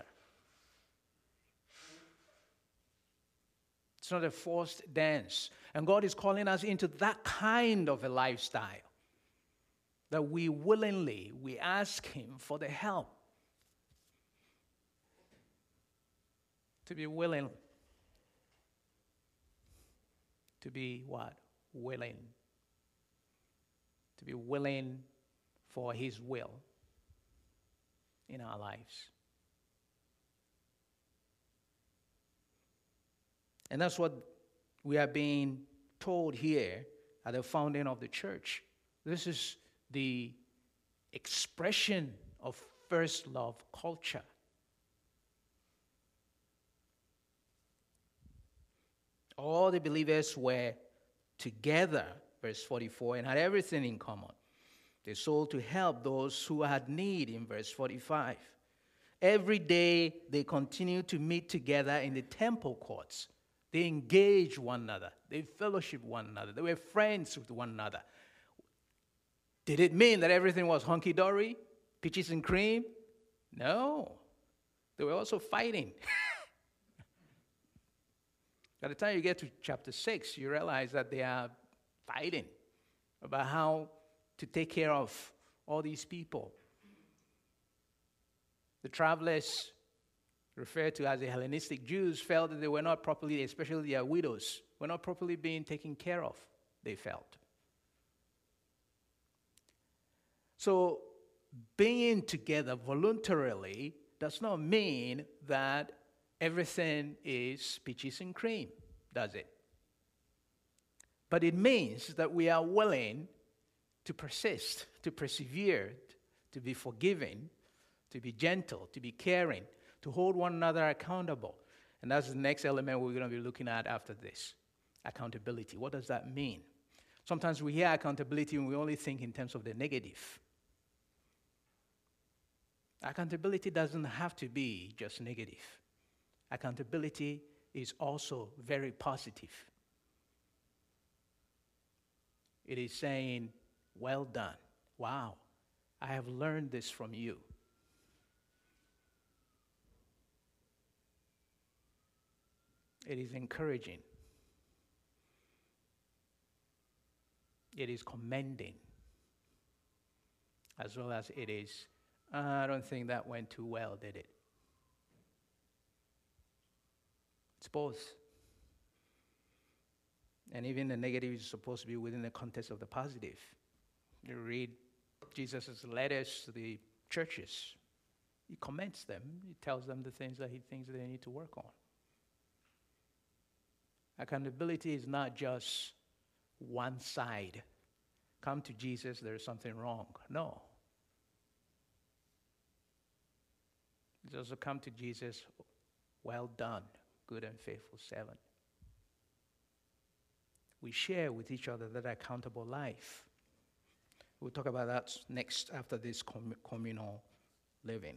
It's not a forced dance. And God is calling us into that kind of a lifestyle. That we willingly, we ask Him for the help. To be willing. To be what? Willing. To be willing for His will in our lives. And that's what we are being told here at the founding of the church. This is the expression of first love culture. All the believers were together, verse forty-four, and had everything in common. They sold to help those who had need in verse forty-five. Every day they continued to meet together in the temple courts. They engaged one another. They fellowshiped one another. They were friends with one another. Did it mean that everything was hunky-dory, peaches and cream? No. They were also fighting. By the time you get to chapter six, you realize that they are fighting about how to take care of all these people. The travelers, referred to as the Hellenistic Jews, felt that they were not properly, especially their widows, were not properly being taken care of, they felt. So being together voluntarily does not mean that everything is peaches and cream, does it? But it means that we are willing to persist, to persevere, to be forgiving, to be gentle, to be caring, to hold one another accountable. And that's the next element we're going to be looking at after this. Accountability. What does that mean? Sometimes we hear accountability and we only think in terms of the negative. Accountability doesn't have to be just negative. Accountability is also very positive. It is saying, well done. Wow, I have learned this from you. It is encouraging. It is commending. As well as it is, uh, I don't think that went too well, did it? It's both. And even the negative is supposed to be within the context of the positive. You read Jesus' letters to the churches. He commends them. He tells them the things that he thinks they need to work on. Accountability is not just one side. Come to Jesus, there's something wrong. No. It's also come to Jesus, well done, good and faithful servant. We share with each other that accountable life. We'll talk about that next after this com- communal living.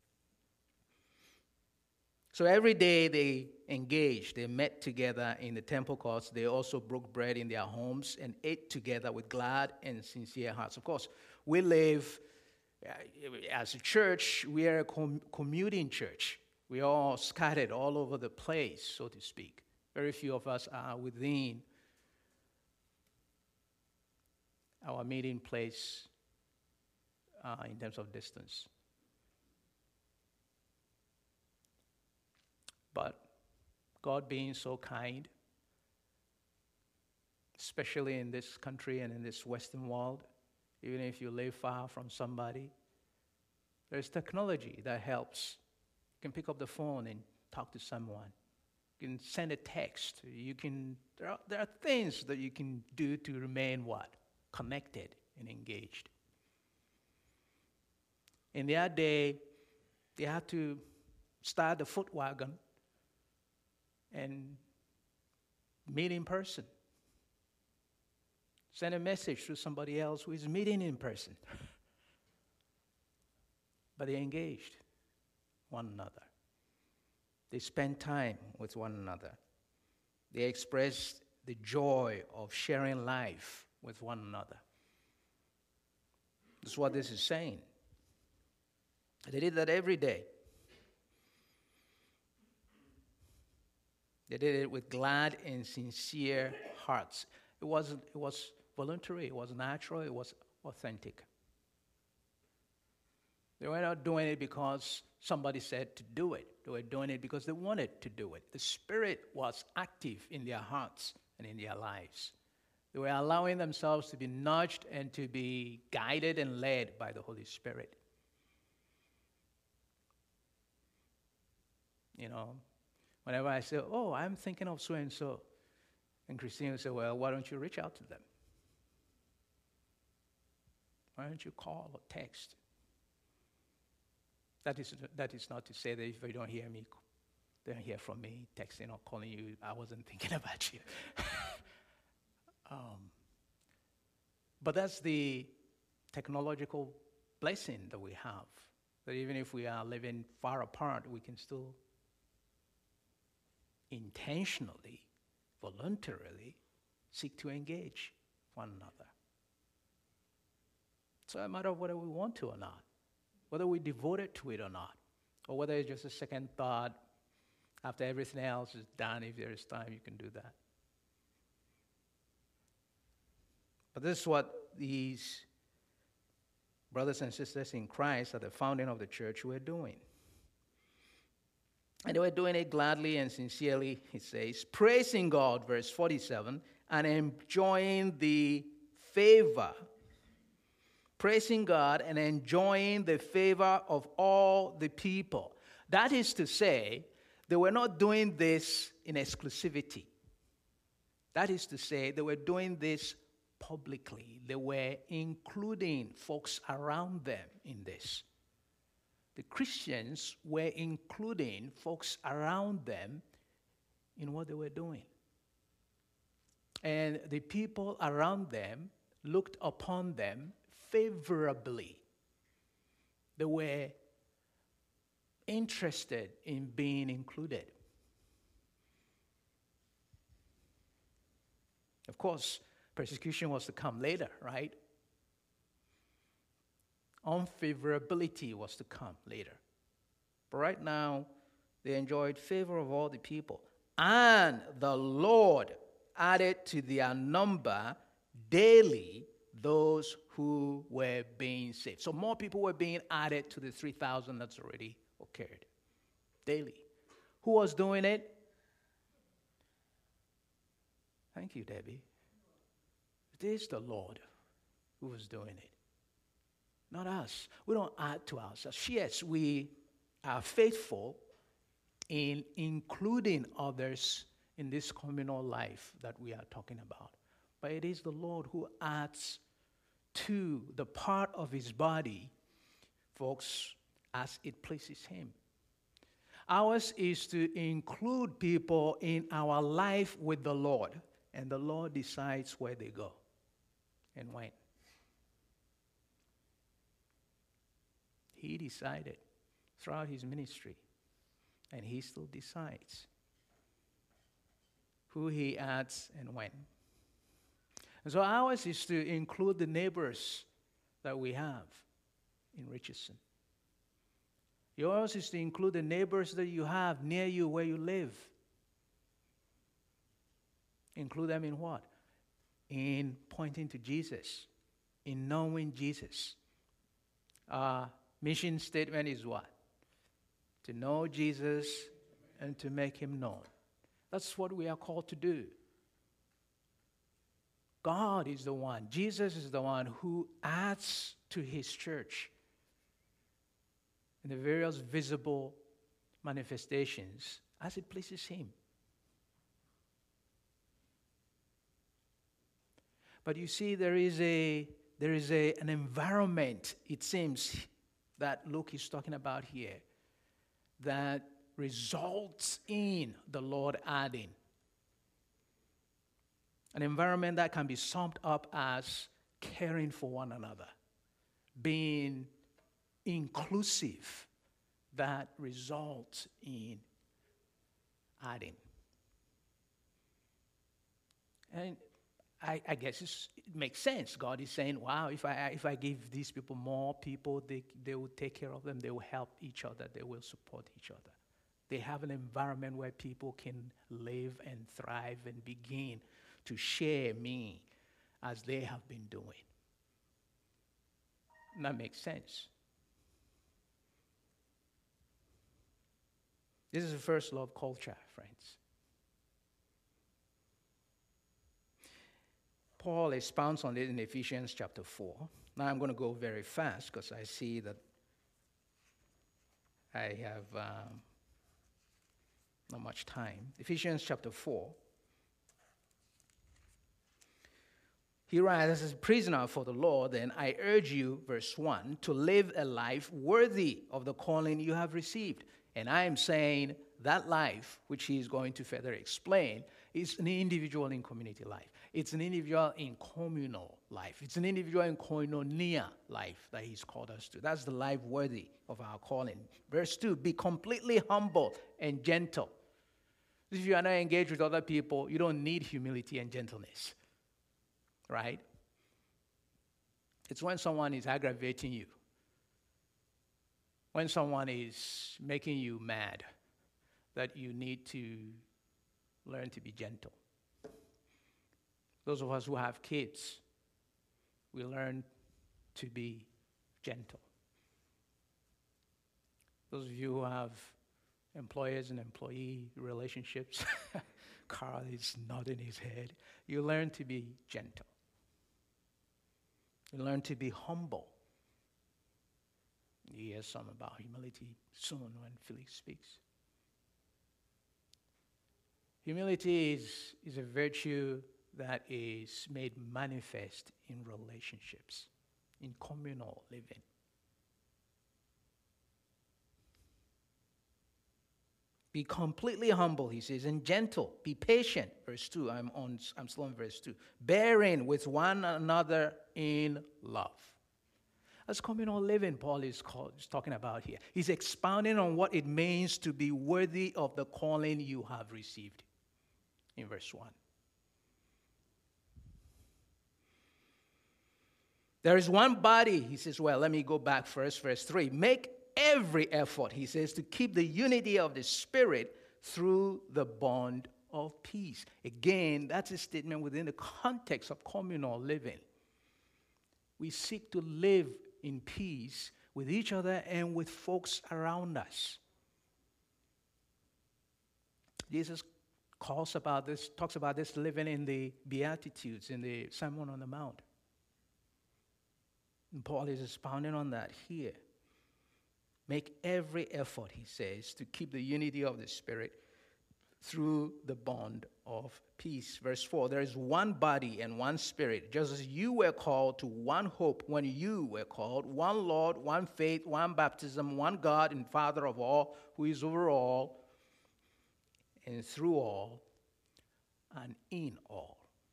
So every day they engaged, they met together in the temple courts. They also broke bread in their homes and ate together with glad and sincere hearts. Of course, we live, uh, as a church, we are a com- commuting church. We are all scattered all over the place, so to speak. Very few of us are within our meeting place uh, in terms of distance. But God being so kind, especially in this country and in this Western world, even if you live far from somebody, there's technology that helps. You can pick up the phone and talk to someone. You can send a text. You can. There are, there are things that you can do to remain what? Connected and engaged. In their day, they had to start the foot wagon and meet in person. Send a message to somebody else who is meeting in person. But they engaged one another. They spent time with one another. They expressed the joy of sharing life with one another. That's what this is saying. They did that every day. They did it with glad and sincere hearts. It wasn't, it was voluntary, it was natural, it was authentic. They were not doing it because somebody said to do it. They were doing it because they wanted to do it. The Spirit was active in their hearts and in their lives. They were allowing themselves to be nudged and to be guided and led by the Holy Spirit. You know, whenever I say, oh, I'm thinking of so-and-so, and Christine will say, well, why don't you reach out to them? Why don't you call or text? That is, that is not to say that if you don't hear me, don't hear from me, texting or calling you, I wasn't thinking about you. um, but that's the technological blessing that we have, that even if we are living far apart, we can still intentionally, voluntarily seek to engage one another. It's a matter of whether we want to or not, whether we're devoted to it or not, or whether it's just a second thought after everything else is done. If there is time, you can do that. But this is what these brothers and sisters in Christ at the founding of the church were doing. And they were doing it gladly and sincerely, he says, praising God, verse forty-seven, and enjoying the favor. Praising God and enjoying the favor of all the people. That is to say, They were not doing this in exclusivity. That is to say, they were doing this publicly. They were including folks around them in this. The Christians were including folks around them in what they were doing. And the people around them looked upon them favorably. They were interested in being included. Of course, persecution was to come later, right? Unfavorability was to come later. But right now, they enjoyed favor of all the people. And the Lord added to their number daily those who were being saved. So more people were being added to the three thousand that's already occurred daily. Who was doing it? Thank you, Debbie. It is the Lord who was doing it, not us. We don't add to ourselves. Yes, we are faithful in including others in this communal life that we are talking about. But it is the Lord who adds to the part of his body, folks, as it pleases him. Ours is to include people in our life with the Lord, and the Lord decides where they go and when. He decided throughout his ministry, and he still decides who he adds and when. And so ours is to include the neighbors that we have in Richardson. Yours is to include the neighbors that you have near you where you live. Include them in what? In pointing to Jesus, in knowing Jesus. Our mission statement is what? To know Jesus and to make him known. That's what we are called to do. God is the one, Jesus is the one who adds to his church in the various visible manifestations as it pleases him. But you see, there is a there is a an environment, it seems, that Luke is talking about here that results in the Lord adding. An environment that can be summed up as caring for one another, being inclusive, that results in adding. And I, I guess it's, it makes sense. God is saying, wow, if I if I give these people more people, they, they will take care of them, they will help each other, they will support each other. They have an environment where people can live and thrive and begin to share me as they have been doing. And that makes sense. This is the first love culture, friends. Paul expounds on it in Ephesians chapter four. Now I'm going to go very fast because I see that I have um, not much time. Ephesians chapter four. He writes, as a prisoner for the Lord, then I urge you, verse one, to live a life worthy of the calling you have received. And I am saying that life, which he is going to further explain, is an individual in community life. It's an individual in communal life. It's an individual in koinonia life that he's called us to. That's the life worthy of our calling. Verse two, be completely humble and gentle. If you are not engaged with other people, you don't need humility and gentleness. Right? It's when someone is aggravating you, when someone is making you mad, that you need to learn to be gentle. Those of us who have kids, we learn to be gentle. Those of you who have employers and employee relationships, Carl is nodding his head, you learn to be gentle. You learn to be humble. You hear some about humility soon when Felix speaks. Humility is, is a virtue that is made manifest in relationships, in communal living. Be completely humble, he says, and gentle. Be patient. Verse two, I'm on I'm still on verse two. Bearing with one another in love. That's communal living Paul is, called, is talking about here. He's expounding on what it means to be worthy of the calling you have received in verse one. There is one body, he says. Well, let me go back first, verse three. Make every effort, he says, to keep the unity of the Spirit through the bond of peace. Again, that's a statement within the context of communal living. We seek to live in peace with each other and with folks around us. Jesus calls about this, talks about this living in the Beatitudes, in the Sermon on the Mount. And Paul is expounding on that here. Make every effort, he says, to keep the unity of the Spirit through the bond of peace. Verse four, there is one body and one Spirit, just as you were called to one hope when you were called, one Lord, one faith, one baptism, one God and Father of all, who is over all and through all and in all.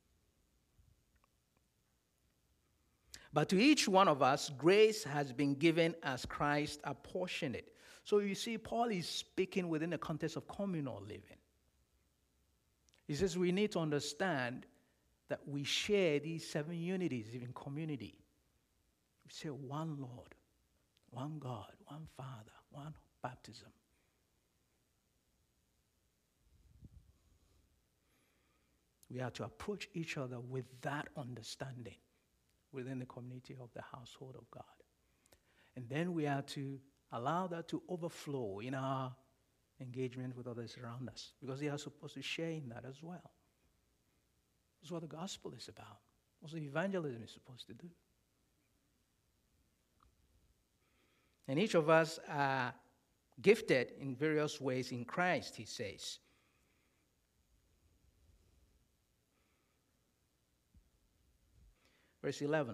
But to each one of us, grace has been given as Christ apportioned it. So you see, Paul is speaking within the context of communal living. He says we need to understand that we share these seven unities in community. We say one Lord, one God, one Father, one baptism. We have to approach each other with that understanding within the community of the household of God. And then we are to allow that to overflow in our engagement with others around us, because they are supposed to share in that as well. That's what the gospel is about. That's what evangelism is supposed to do. And each of us are gifted in various ways in Christ, he says. Verse eleven.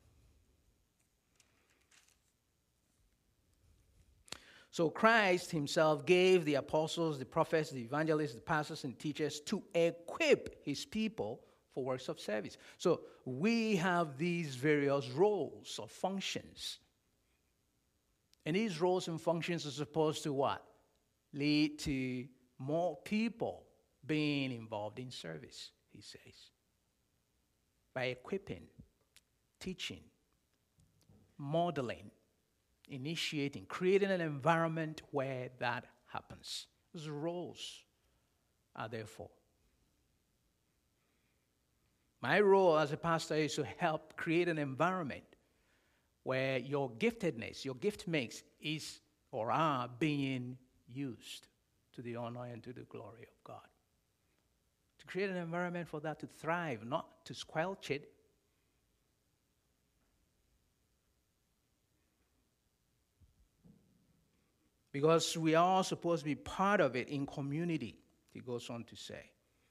So Christ himself gave the apostles, the prophets, the evangelists, the pastors, and teachers to equip his people for works of service. So we have these various roles or functions. And these roles and functions are supposed to what? Lead to more people being involved in service, he says. By equipping, teaching, modeling, initiating, creating an environment where that happens. Those roles are there for. My role as a pastor is to help create an environment where your giftedness, your gift mix is or are being used to the honor and to the glory of God. To create an environment for that to thrive, not to squelch it. Because we are all supposed to be part of it in community, he goes on to say.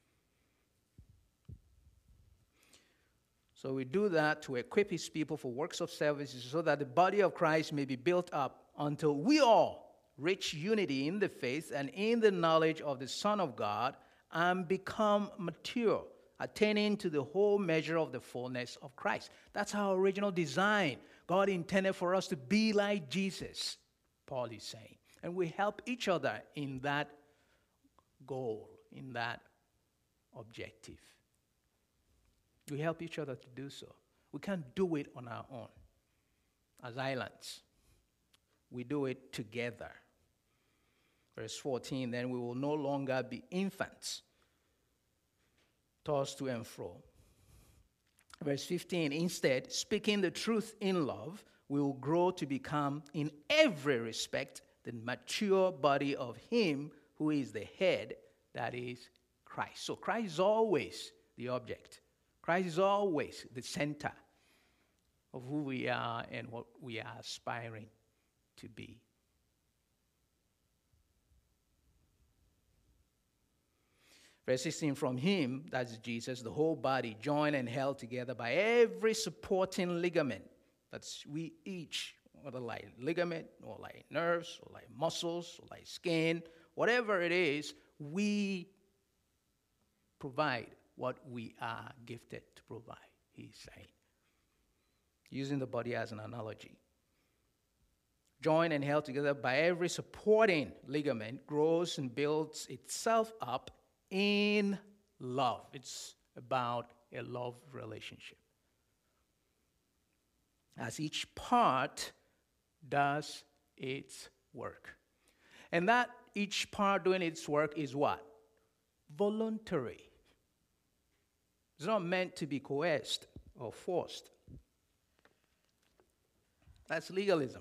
So we do that to equip his people for works of service so that the body of Christ may be built up until we all reach unity in the faith and in the knowledge of the Son of God and become mature, attaining to the whole measure of the fullness of Christ. That's our original design. God intended for us to be like Jesus, Paul is saying. And we help each other in that goal, in that objective. We help each other to do so. We can't do it on our own as islands. We do it together. Verse fourteen, then we will no longer be infants, tossed to and fro. Verse fifteen, instead, speaking the truth in love, we will grow to become, in every respect, the mature body of him who is the head, that is Christ. So Christ is always the object. Christ is always the center of who we are and what we are aspiring to be. Verse sixteen, from him, that's Jesus, the whole body, joined and held together by every supporting ligament. That's we each, whether like ligament, or like nerves, or like muscles, or like skin, whatever it is, we provide what we are gifted to provide, he's saying. Using the body as an analogy. Joined and held together by every supporting ligament, grows and builds itself up in love. It's about a love relationship. As each part does its work. And that each part doing its work is what? Voluntary. It's not meant to be coerced or forced. That's legalism.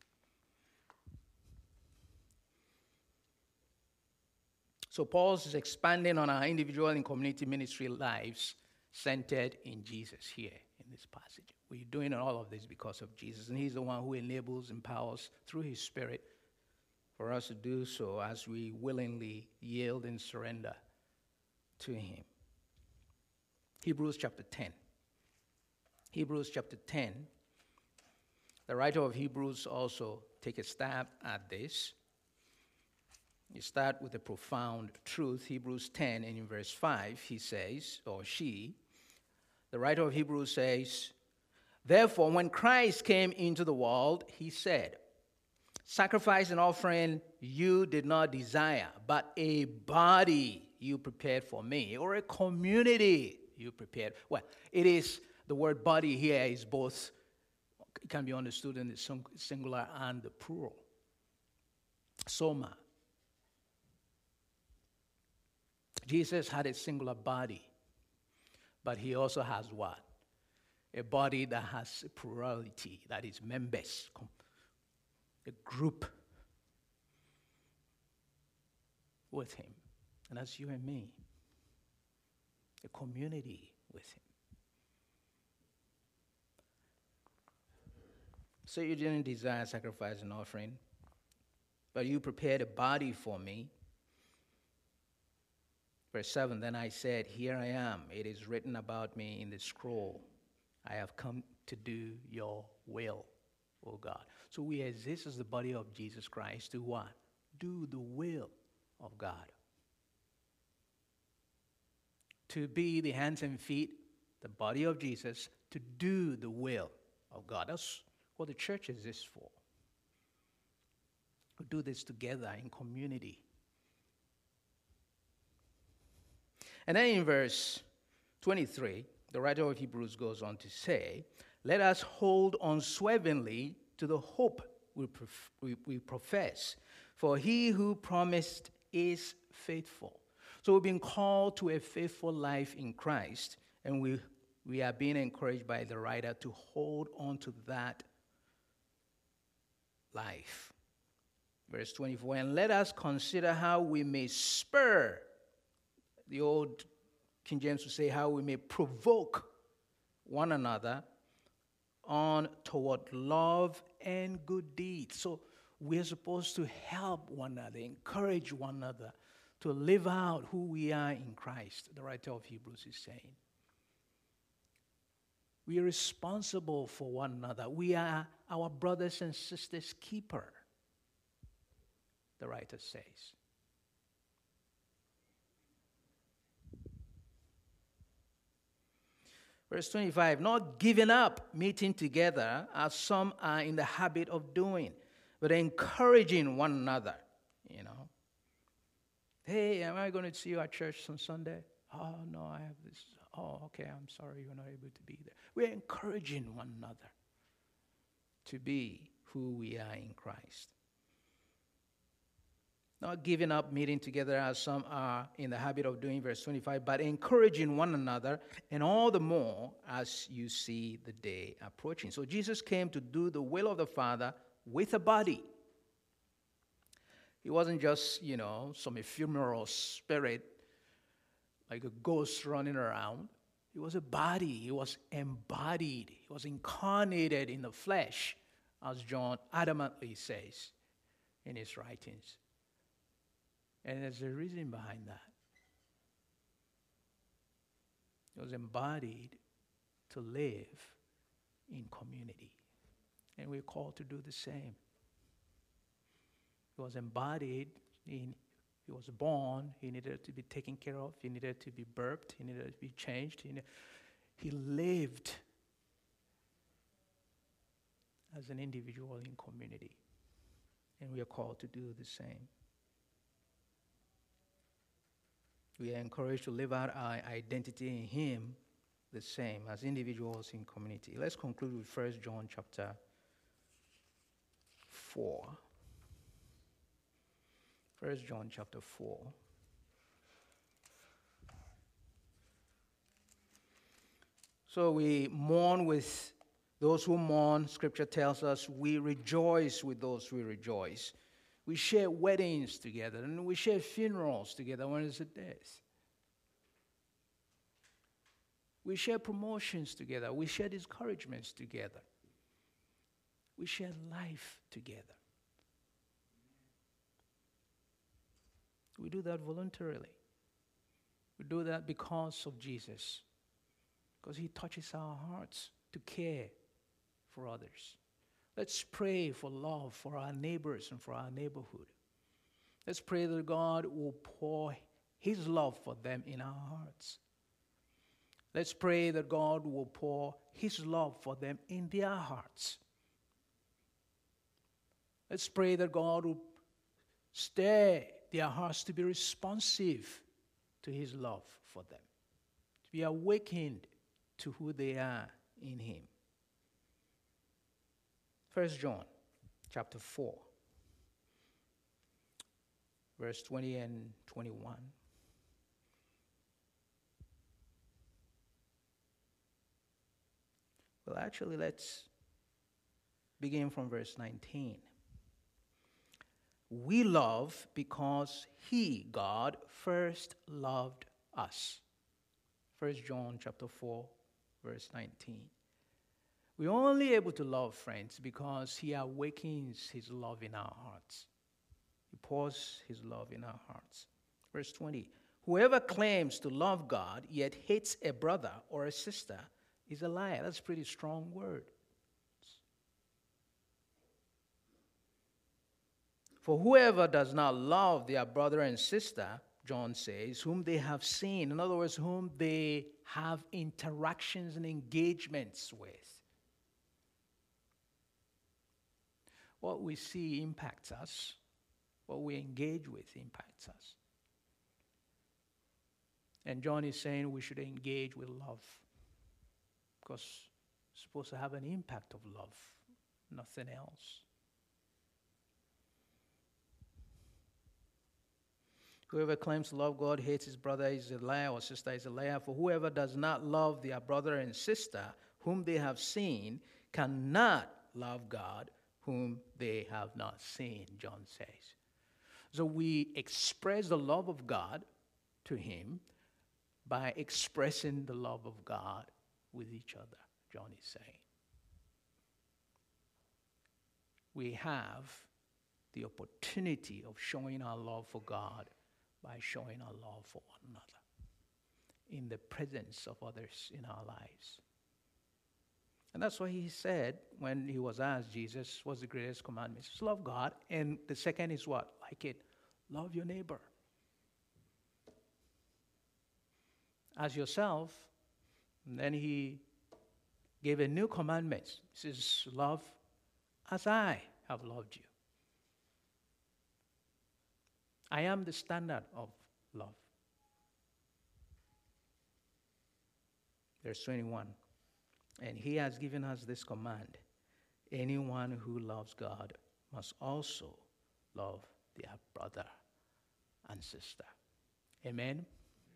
So Paul is expanding on our individual and community ministry lives centered in Jesus here in this passage. We're doing all of this because of Jesus, and he's the one who enables, empowers through his Spirit for us to do so as we willingly yield and surrender to him. Hebrews chapter ten. Hebrews chapter ten. The writer of Hebrews also take a stab at this. You start with a profound truth, Hebrews ten, and in verse five, he says, or she, the writer of Hebrews says, therefore, when Christ came into the world, he said, sacrifice and offering you did not desire, but a body you prepared for me, or a community you prepared. Well, it is, the word body here is both, it can be understood in the singular and the plural. Soma. Jesus had a singular body, but he also has what? A body that has a plurality, that is members, a group with him. And that's you and me, a community with him. So you didn't desire sacrifice and offering, but you prepared a body for me. Verse seven, then I said, here I am. It is written about me in the scroll. I have come to do your will, O God. So we exist as the body of Jesus Christ to what? Do the will of God. To be the hands and feet, the body of Jesus, to do the will of God. That's what the church exists for. We do this together in community. And then in verse twenty-three, the writer of Hebrews goes on to say, let us hold unswervingly to the hope we, prof- we, we profess, for he who promised is faithful. So we've been called to a faithful life in Christ, and we, we are being encouraged by the writer to hold on to that life. Verse twenty-four, and let us consider how we may spur. The old King James would say how we may provoke one another on toward love and good deeds. So we're supposed to help one another, encourage one another to live out who we are in Christ, the writer of Hebrews is saying. We are responsible for one another. We are our brothers and sisters' keeper, the writer says. Verse twenty-five, not giving up meeting together as some are in the habit of doing, but encouraging one another, you know. Hey, am I going to see you at church on Sunday? Oh, no, I have this. Oh, okay, I'm sorry you're not able to be there. We're encouraging one another to be who we are in Christ. Not giving up meeting together as some are in the habit of doing, verse twenty-five, but encouraging one another, and all the more as you see the day approaching. So Jesus came to do the will of the Father with a body. He wasn't just, you know, some ephemeral spirit, like a ghost running around. He was a body. He was embodied. He was incarnated in the flesh, as John adamantly says in his writings. And there's a reason behind that. He was embodied to live in community. And we're called to do the same. He was embodied in, he was born, he needed to be taken care of, he needed to be burped, he needed to be changed. He, ne- he lived as an individual in community. And we are called to do the same. We are encouraged to live out our identity in Him the same as individuals in community. Let's conclude with First John chapter four. First John chapter four. So we mourn with those who mourn. Scripture tells us we rejoice with those who rejoice. We share weddings together, and we share funerals together when it's a death. We share promotions together. We share discouragements together. We share life together. We do that voluntarily. We do that because of Jesus, because He touches our hearts to care for others. Let's pray for love for our neighbors and for our neighborhood. Let's pray that God will pour His love for them in our hearts. Let's pray that God will pour His love for them in their hearts. Let's pray that God will stir their hearts to be responsive to His love for them, to be awakened to who they are in Him. First John chapter four, verse twenty and twenty-one. Well, actually, let's begin from verse nineteen. We love because He, God, first loved us. First John chapter four, verse nineteen. We're only able to love, friends, because He awakens His love in our hearts. He pours His love in our hearts. Verse twenty. Whoever claims to love God yet hates a brother or a sister is a liar. That's a pretty strong word. For whoever does not love their brother and sister, John says, whom they have seen, in other words, whom they have interactions and engagements with. What we see impacts us. What we engage with impacts us. And John is saying we should engage with love, because it's supposed to have an impact of love, nothing else. Whoever claims to love God hates his brother is a liar, or sister is a liar. For whoever does not love their brother and sister whom they have seen cannot love God whom they have not seen, John says. So we express the love of God to Him by expressing the love of God with each other, John is saying. We have the opportunity of showing our love for God by showing our love for one another in the presence of others in our lives. And that's what He said when He was asked, Jesus, what's the greatest commandment? He says, love God. And the second is what? Like it, love your neighbor as yourself. And then He gave a new commandment. He says, love as I have loved you. I am the standard of love. Verse twenty-one. And He has given us this command. Anyone who loves God must also love their brother and sister. Amen? Amen.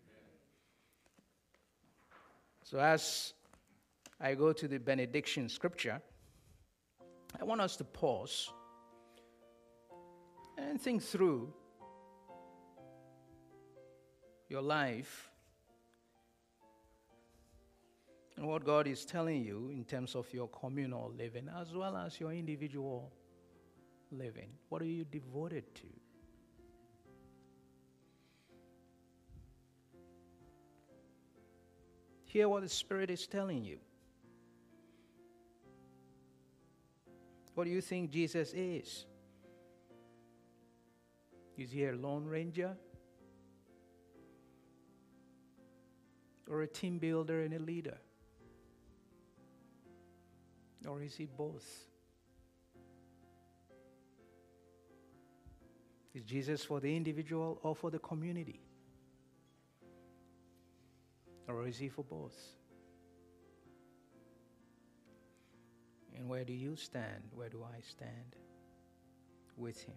So as I go to the benediction scripture, I want us to pause and think through your life and what God is telling you in terms of your communal living as well as your individual living. What are you devoted to? Hear what the Spirit is telling you. What do you think Jesus is? Is he a lone ranger? Or a team builder and a leader? Or is he both? Is Jesus for the individual or for the community? Or is he for both? And where do you stand? Where do I stand with him?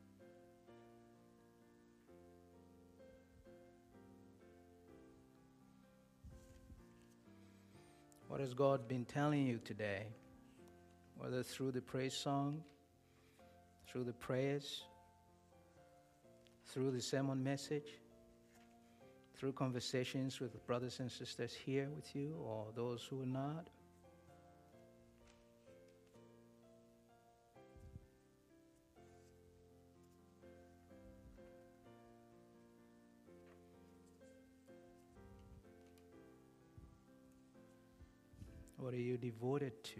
What has God been telling you today? Whether through the praise song, through the prayers, through the sermon message, through conversations with brothers and sisters here with you, or those who are not. What are you devoted to?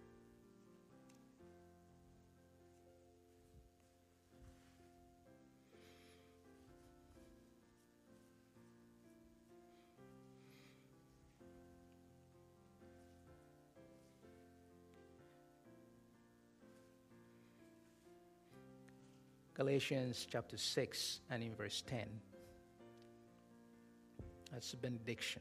Galatians chapter six and in verse ten. That's a benediction.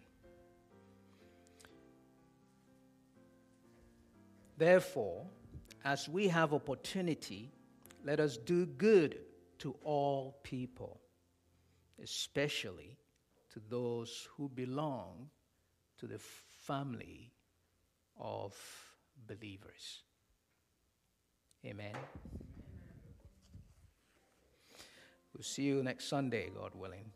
Therefore, as we have opportunity, let us do good to all people, especially to those who belong to the family of believers. Amen. We'll see you next Sunday, God willing,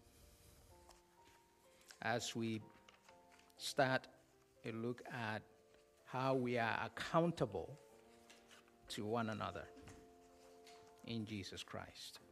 as we start a look at how we are accountable to one another in Jesus Christ.